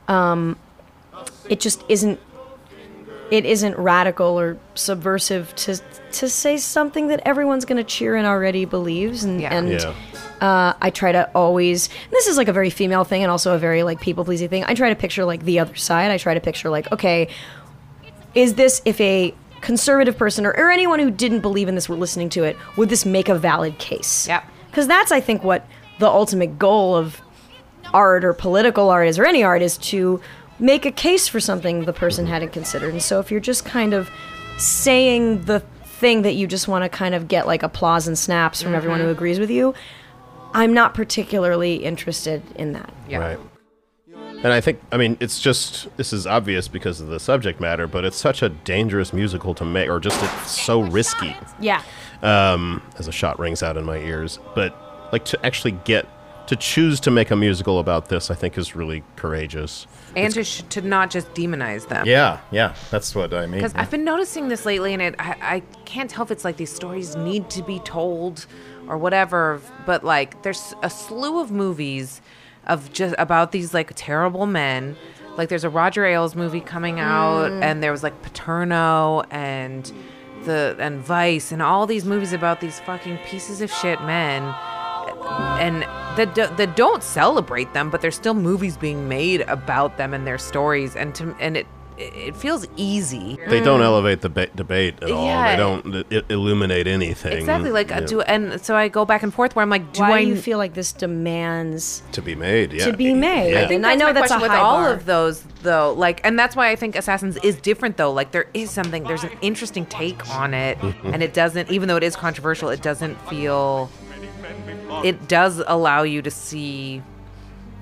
[SPEAKER 3] It just isn't radical or subversive to say something that everyone's going to cheer and already believes. I try to always, this is like a very female thing and also a very like people-pleasing thing. I try to picture like the other side. I try to picture like, okay, is this, if a conservative person or anyone who didn't believe in this were listening to it, would this make a valid case?
[SPEAKER 1] Yeah.
[SPEAKER 3] Because that's, I think, what the ultimate goal of art or political art is, or any art, is to make a case for something the person hadn't considered. And so if you're just kind of saying the thing that you just want to kind of get like applause and snaps from everyone who agrees with you, I'm not particularly interested in that.
[SPEAKER 1] Yeah.
[SPEAKER 2] Right. And I think, it's just, this is obvious because of the subject matter, but it's such a dangerous musical to make, or just it's so risky.
[SPEAKER 3] Yeah.
[SPEAKER 2] As a shot rings out in my ears. But like to actually to choose to make a musical about this, I think is really courageous.
[SPEAKER 1] And to not just demonize them.
[SPEAKER 10] Yeah, that's what I mean.
[SPEAKER 1] Because I've been noticing this lately, and I can't tell if it's like these stories need to be told or whatever, but like there's a slew of movies of just about these like terrible men. Like there's a Roger Ailes movie coming out, and there was like Paterno and Vice and all these movies about these fucking pieces of shit men, and that don't celebrate them, but there's still movies being made about them and their stories, and it feels easy.
[SPEAKER 2] They don't elevate the debate at all.
[SPEAKER 1] Yeah.
[SPEAKER 2] They don't illuminate anything.
[SPEAKER 1] Exactly. Like, and so I go back and forth where I'm like,
[SPEAKER 3] why do you feel like this demands
[SPEAKER 2] to be made? Yeah.
[SPEAKER 3] To be made.
[SPEAKER 2] Yeah.
[SPEAKER 3] And I know that's a high
[SPEAKER 1] with
[SPEAKER 3] bar.
[SPEAKER 1] all of those, though. Like, and that's why I think Assassins is different, though. Like, there's an interesting take on it, and it doesn't, even though it is controversial, it doesn't feel. It does allow you to see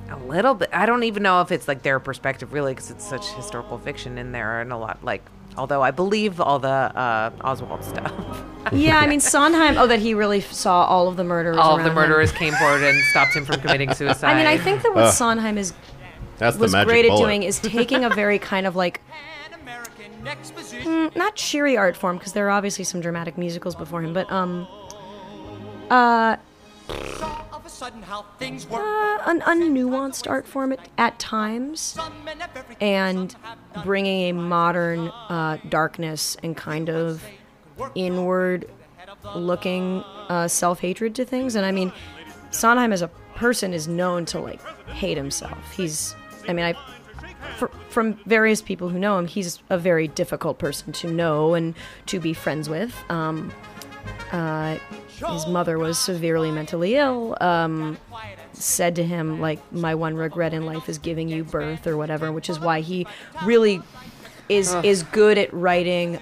[SPEAKER 1] A little bit. I don't even know if it's like their perspective really, because it's such historical fiction in there and a lot like. Although I believe all the Oswald stuff.
[SPEAKER 3] Yeah, I mean Sondheim. Oh, that he really saw all of the murderers.
[SPEAKER 1] All of the
[SPEAKER 3] around
[SPEAKER 1] murderers
[SPEAKER 3] him.
[SPEAKER 1] came forward and stopped him from committing suicide.
[SPEAKER 3] I mean, I think that what Sondheim
[SPEAKER 2] That's the
[SPEAKER 3] was
[SPEAKER 2] magic
[SPEAKER 3] great
[SPEAKER 2] bullet.
[SPEAKER 3] at doing is taking a very kind of like not cheery art form, because there are obviously some dramatic musicals before him, but an unnuanced art form at times, and bringing a modern darkness and kind of inward-looking self-hatred to things. And I mean, Sondheim as a person is known to like hate himself. From various people who know him, he's a very difficult person to know and to be friends with. His mother was severely mentally ill, said to him, like, my one regret in life is giving you birth or whatever, which is why he really is good at writing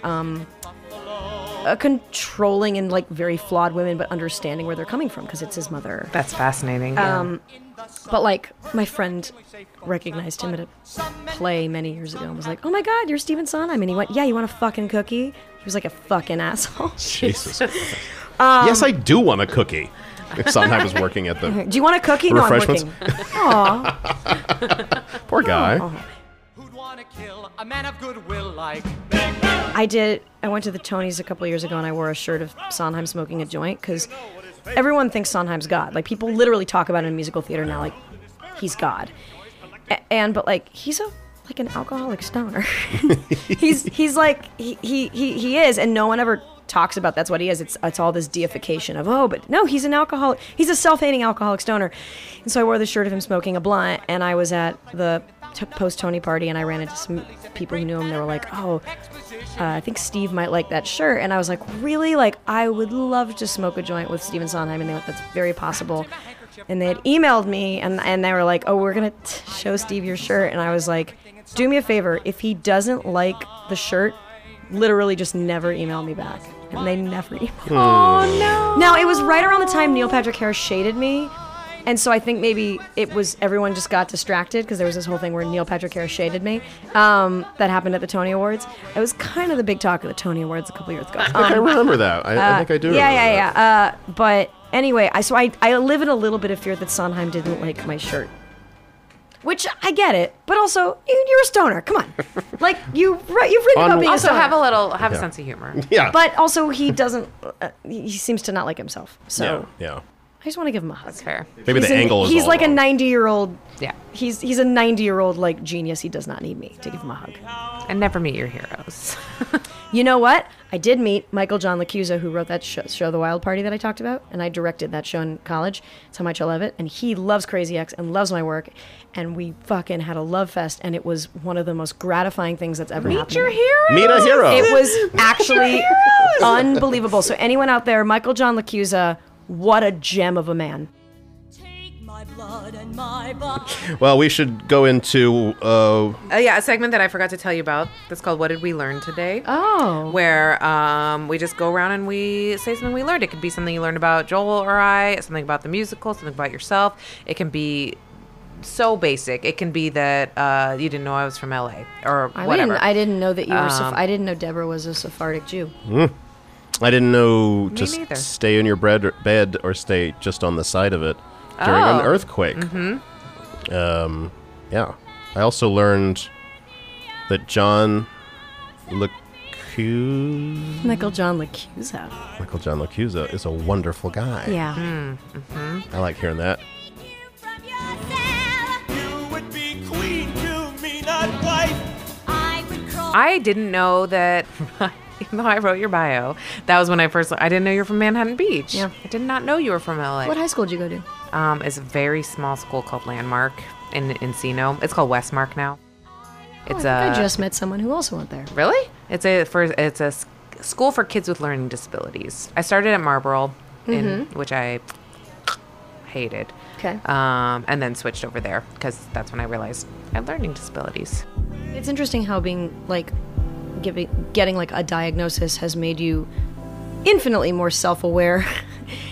[SPEAKER 3] controlling and, like, very flawed women, but understanding where they're coming from, because it's his mother.
[SPEAKER 1] That's fascinating. Yeah.
[SPEAKER 3] But, like, my friend recognized him at a play many years ago and was like, oh my God, you're Stephen Sondheim. And he went, yeah, you want a fucking cookie? He was like a fucking asshole.
[SPEAKER 2] Jesus. Yes, I do want a cookie. If Sondheim was working at the
[SPEAKER 3] Do you want a cookie? No, I'm
[SPEAKER 2] refreshments.
[SPEAKER 3] working. Aw.
[SPEAKER 2] Poor guy.
[SPEAKER 9] Who'd want to kill a man of goodwill like
[SPEAKER 3] I went to the Tonys a couple of years ago and I wore a shirt of Sondheim smoking a joint, because everyone thinks Sondheim's God. Like, people literally talk about it in musical theater now, like, he's God. But like, he's like an alcoholic stoner. he's like, he is, and no one ever talks about that's what he is. It's all this deification of, oh, but no, he's an alcoholic. He's a self-hating alcoholic stoner. And so I wore the shirt of him smoking a blunt, and I was at the post-Tony party, and I ran into some people who knew him. They were like, oh, I think Steve might like that shirt. And I was like, really? Like, I would love to smoke a joint with Stephen Sondheim. And they went, that's very possible. And they had emailed me, and they were like, oh, we're going to show Steve your shirt. And I was like, do me a favor. If he doesn't like the shirt, literally just never email me back. And they never emailed me.
[SPEAKER 1] Oh, no.
[SPEAKER 3] Now, it was right around the time Neil Patrick Harris shaded me. And so I think maybe it was everyone just got distracted, because there was this whole thing where Neil Patrick Harris shaded me. That happened at the Tony Awards. It was kind of the big talk of the Tony Awards a couple years ago.
[SPEAKER 2] I think I remember that. I think I do remember that.
[SPEAKER 3] Yeah. But anyway, I live in a little bit of fear that Sondheim didn't like my shirt. Which, I get it, but also, you're a stoner. Come on. Like, you've written about being
[SPEAKER 1] Also,
[SPEAKER 3] a stoner.
[SPEAKER 1] have a sense of humor.
[SPEAKER 2] Yeah.
[SPEAKER 3] But also, he doesn't, he seems to not like himself. So
[SPEAKER 2] Yeah.
[SPEAKER 3] I just want to give him a hug.
[SPEAKER 1] That's fair.
[SPEAKER 2] Maybe the angle is
[SPEAKER 3] He's
[SPEAKER 2] all
[SPEAKER 3] like
[SPEAKER 2] wrong.
[SPEAKER 3] a 90-year-old.
[SPEAKER 1] Yeah.
[SPEAKER 3] He's a 90-year-old, like, genius. He does not need me to give him a hug.
[SPEAKER 1] And never meet your heroes.
[SPEAKER 3] You know what? I did meet Michael John LaChiusa, who wrote that show, The Wild Party, that I talked about, and I directed that show in college. It's How Much I Love It, and he loves Crazy Ex and loves my work, and we fucking had a love fest, and it was one of the most gratifying things that's ever happened.
[SPEAKER 1] Meet your heroes.
[SPEAKER 2] Meet a hero.
[SPEAKER 3] It was actually unbelievable. So anyone out there, Michael John LaChiusa, what a gem of a man.
[SPEAKER 8] Blood and my body.
[SPEAKER 2] Well, we should go into
[SPEAKER 1] Yeah, a segment that I forgot to tell you about. That's called What Did We Learn Today?
[SPEAKER 3] Oh.
[SPEAKER 1] Where we just go around and we say something we learned. It could be something you learned about Joel or I, something about the musical, something about yourself. It can be so basic. It can be that you didn't know I was from LA or whatever.
[SPEAKER 3] I didn't know that you were. I didn't know Deborah was a Sephardic Jew.
[SPEAKER 2] I didn't know just
[SPEAKER 1] neither.
[SPEAKER 2] stay in your bed or stay just on the side of it during an earthquake.
[SPEAKER 1] Mm-hmm.
[SPEAKER 2] Yeah. I also learned that John LaChiusa
[SPEAKER 3] Michael John LaChiusa
[SPEAKER 2] is a wonderful guy.
[SPEAKER 3] Yeah.
[SPEAKER 2] I like hearing that.
[SPEAKER 5] You would be queen to me, not wife.
[SPEAKER 1] I didn't know that, even though I wrote your bio, that was when I didn't know you were from Manhattan Beach.
[SPEAKER 3] Yeah.
[SPEAKER 1] I did not know you were from LA.
[SPEAKER 3] What high school did you go to?
[SPEAKER 1] It's a very small school called Landmark in Encino. It's called Westmark now. It's
[SPEAKER 3] I just met someone who also went there.
[SPEAKER 1] Really? It's a school for kids with learning disabilities. I started at Marlboro, which I hated.
[SPEAKER 3] Okay.
[SPEAKER 1] And then switched over there because that's when I realized I had learning disabilities.
[SPEAKER 3] It's interesting how being like getting like a diagnosis has made you infinitely more self-aware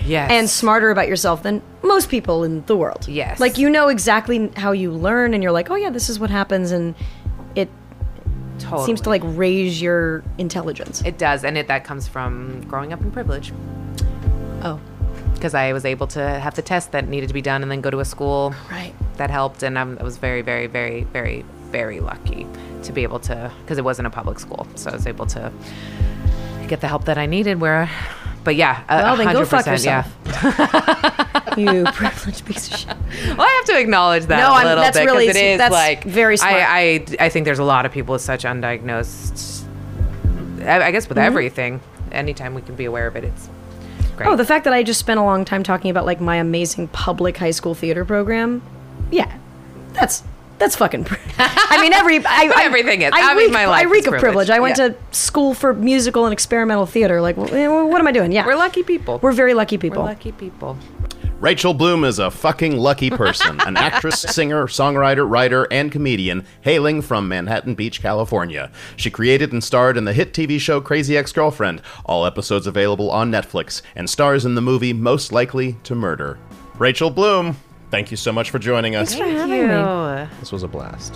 [SPEAKER 1] Yes.
[SPEAKER 3] and smarter about yourself than most people in the world.
[SPEAKER 1] Yes.
[SPEAKER 3] Like, you know exactly how you learn, and you're like, oh yeah, this is what happens, and it
[SPEAKER 1] Totally.
[SPEAKER 3] seems to like raise your intelligence.
[SPEAKER 1] It does, and that comes from growing up in privilege.
[SPEAKER 3] Oh.
[SPEAKER 1] Because I was able to have the test that needed to be done and then go to a school
[SPEAKER 3] Right.
[SPEAKER 1] that helped. And I was very, very, very, very, very lucky to be able to, because it wasn't a public school. So I was able to get the help that I needed but yeah,
[SPEAKER 3] Well, then
[SPEAKER 1] 100%,
[SPEAKER 3] go fuck yourself.
[SPEAKER 1] Yeah.
[SPEAKER 3] You privileged piece of shit.
[SPEAKER 1] Well, I have to acknowledge that
[SPEAKER 3] No,
[SPEAKER 1] a little
[SPEAKER 3] that's
[SPEAKER 1] bit. 'Cause
[SPEAKER 3] really-
[SPEAKER 1] it is
[SPEAKER 3] that's
[SPEAKER 1] like,
[SPEAKER 3] very smart.
[SPEAKER 1] I think there's a lot of people with such undiagnosed, I guess with everything. Anytime we can be aware of it, it's great.
[SPEAKER 3] Oh, the fact that I just spent a long time talking about like my amazing public high school theater program. Yeah, that's fucking. I mean,
[SPEAKER 1] everything is. I mean, my life
[SPEAKER 3] I reek
[SPEAKER 1] is
[SPEAKER 3] of privilege. I went
[SPEAKER 1] Yeah.
[SPEAKER 3] to school for musical and experimental theater. Like, what am I doing? Yeah,
[SPEAKER 1] We're lucky people.
[SPEAKER 3] We're very lucky people.
[SPEAKER 1] We're lucky people.
[SPEAKER 2] Rachel Bloom is a fucking lucky person, an actress, singer, songwriter, writer, and comedian hailing from Manhattan Beach, California. She created and starred in the hit TV show Crazy Ex-Girlfriend, all episodes available on Netflix, and stars in the movie Most Likely to Murder. Rachel Bloom, thank you so much for joining us.
[SPEAKER 3] Thanks for having me.
[SPEAKER 2] This was a blast.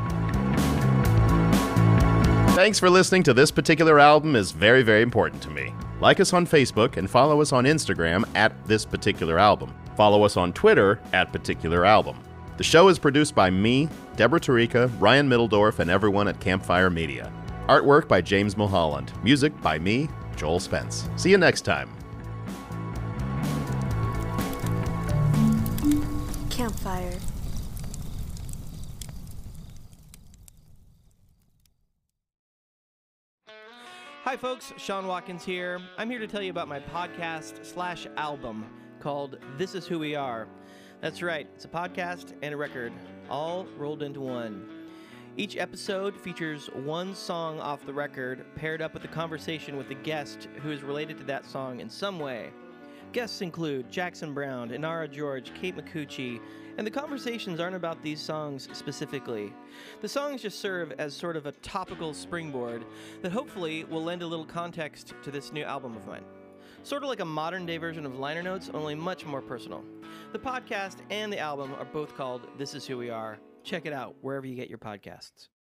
[SPEAKER 2] Thanks for listening to This Particular Album is very, very important to me. Like us on Facebook and follow us on Instagram at This Particular Album. Follow us on Twitter at Particular Album. The show is produced by me, Deborah Tarika, Ryan Middledorf, and everyone at Campfire Media. Artwork by James Mulholland. Music by me, Joel Spence. See you next time.
[SPEAKER 11] Campfire.
[SPEAKER 12] Hi folks, Sean Watkins here. I'm here to tell you about my podcast/album called This Is Who We Are. That's right, it's a podcast and a record, all rolled into one. Each episode features one song off the record paired up with a conversation with a guest who is related to that song in some way. Guests include Jackson Browne, Inara George, Kate Micucci, and the conversations aren't about these songs specifically. The songs just serve as sort of a topical springboard that hopefully will lend a little context to this new album of mine. Sort of like a modern-day version of liner notes, only much more personal. The podcast and the album are both called This Is Who We Are. Check it out wherever you get your podcasts.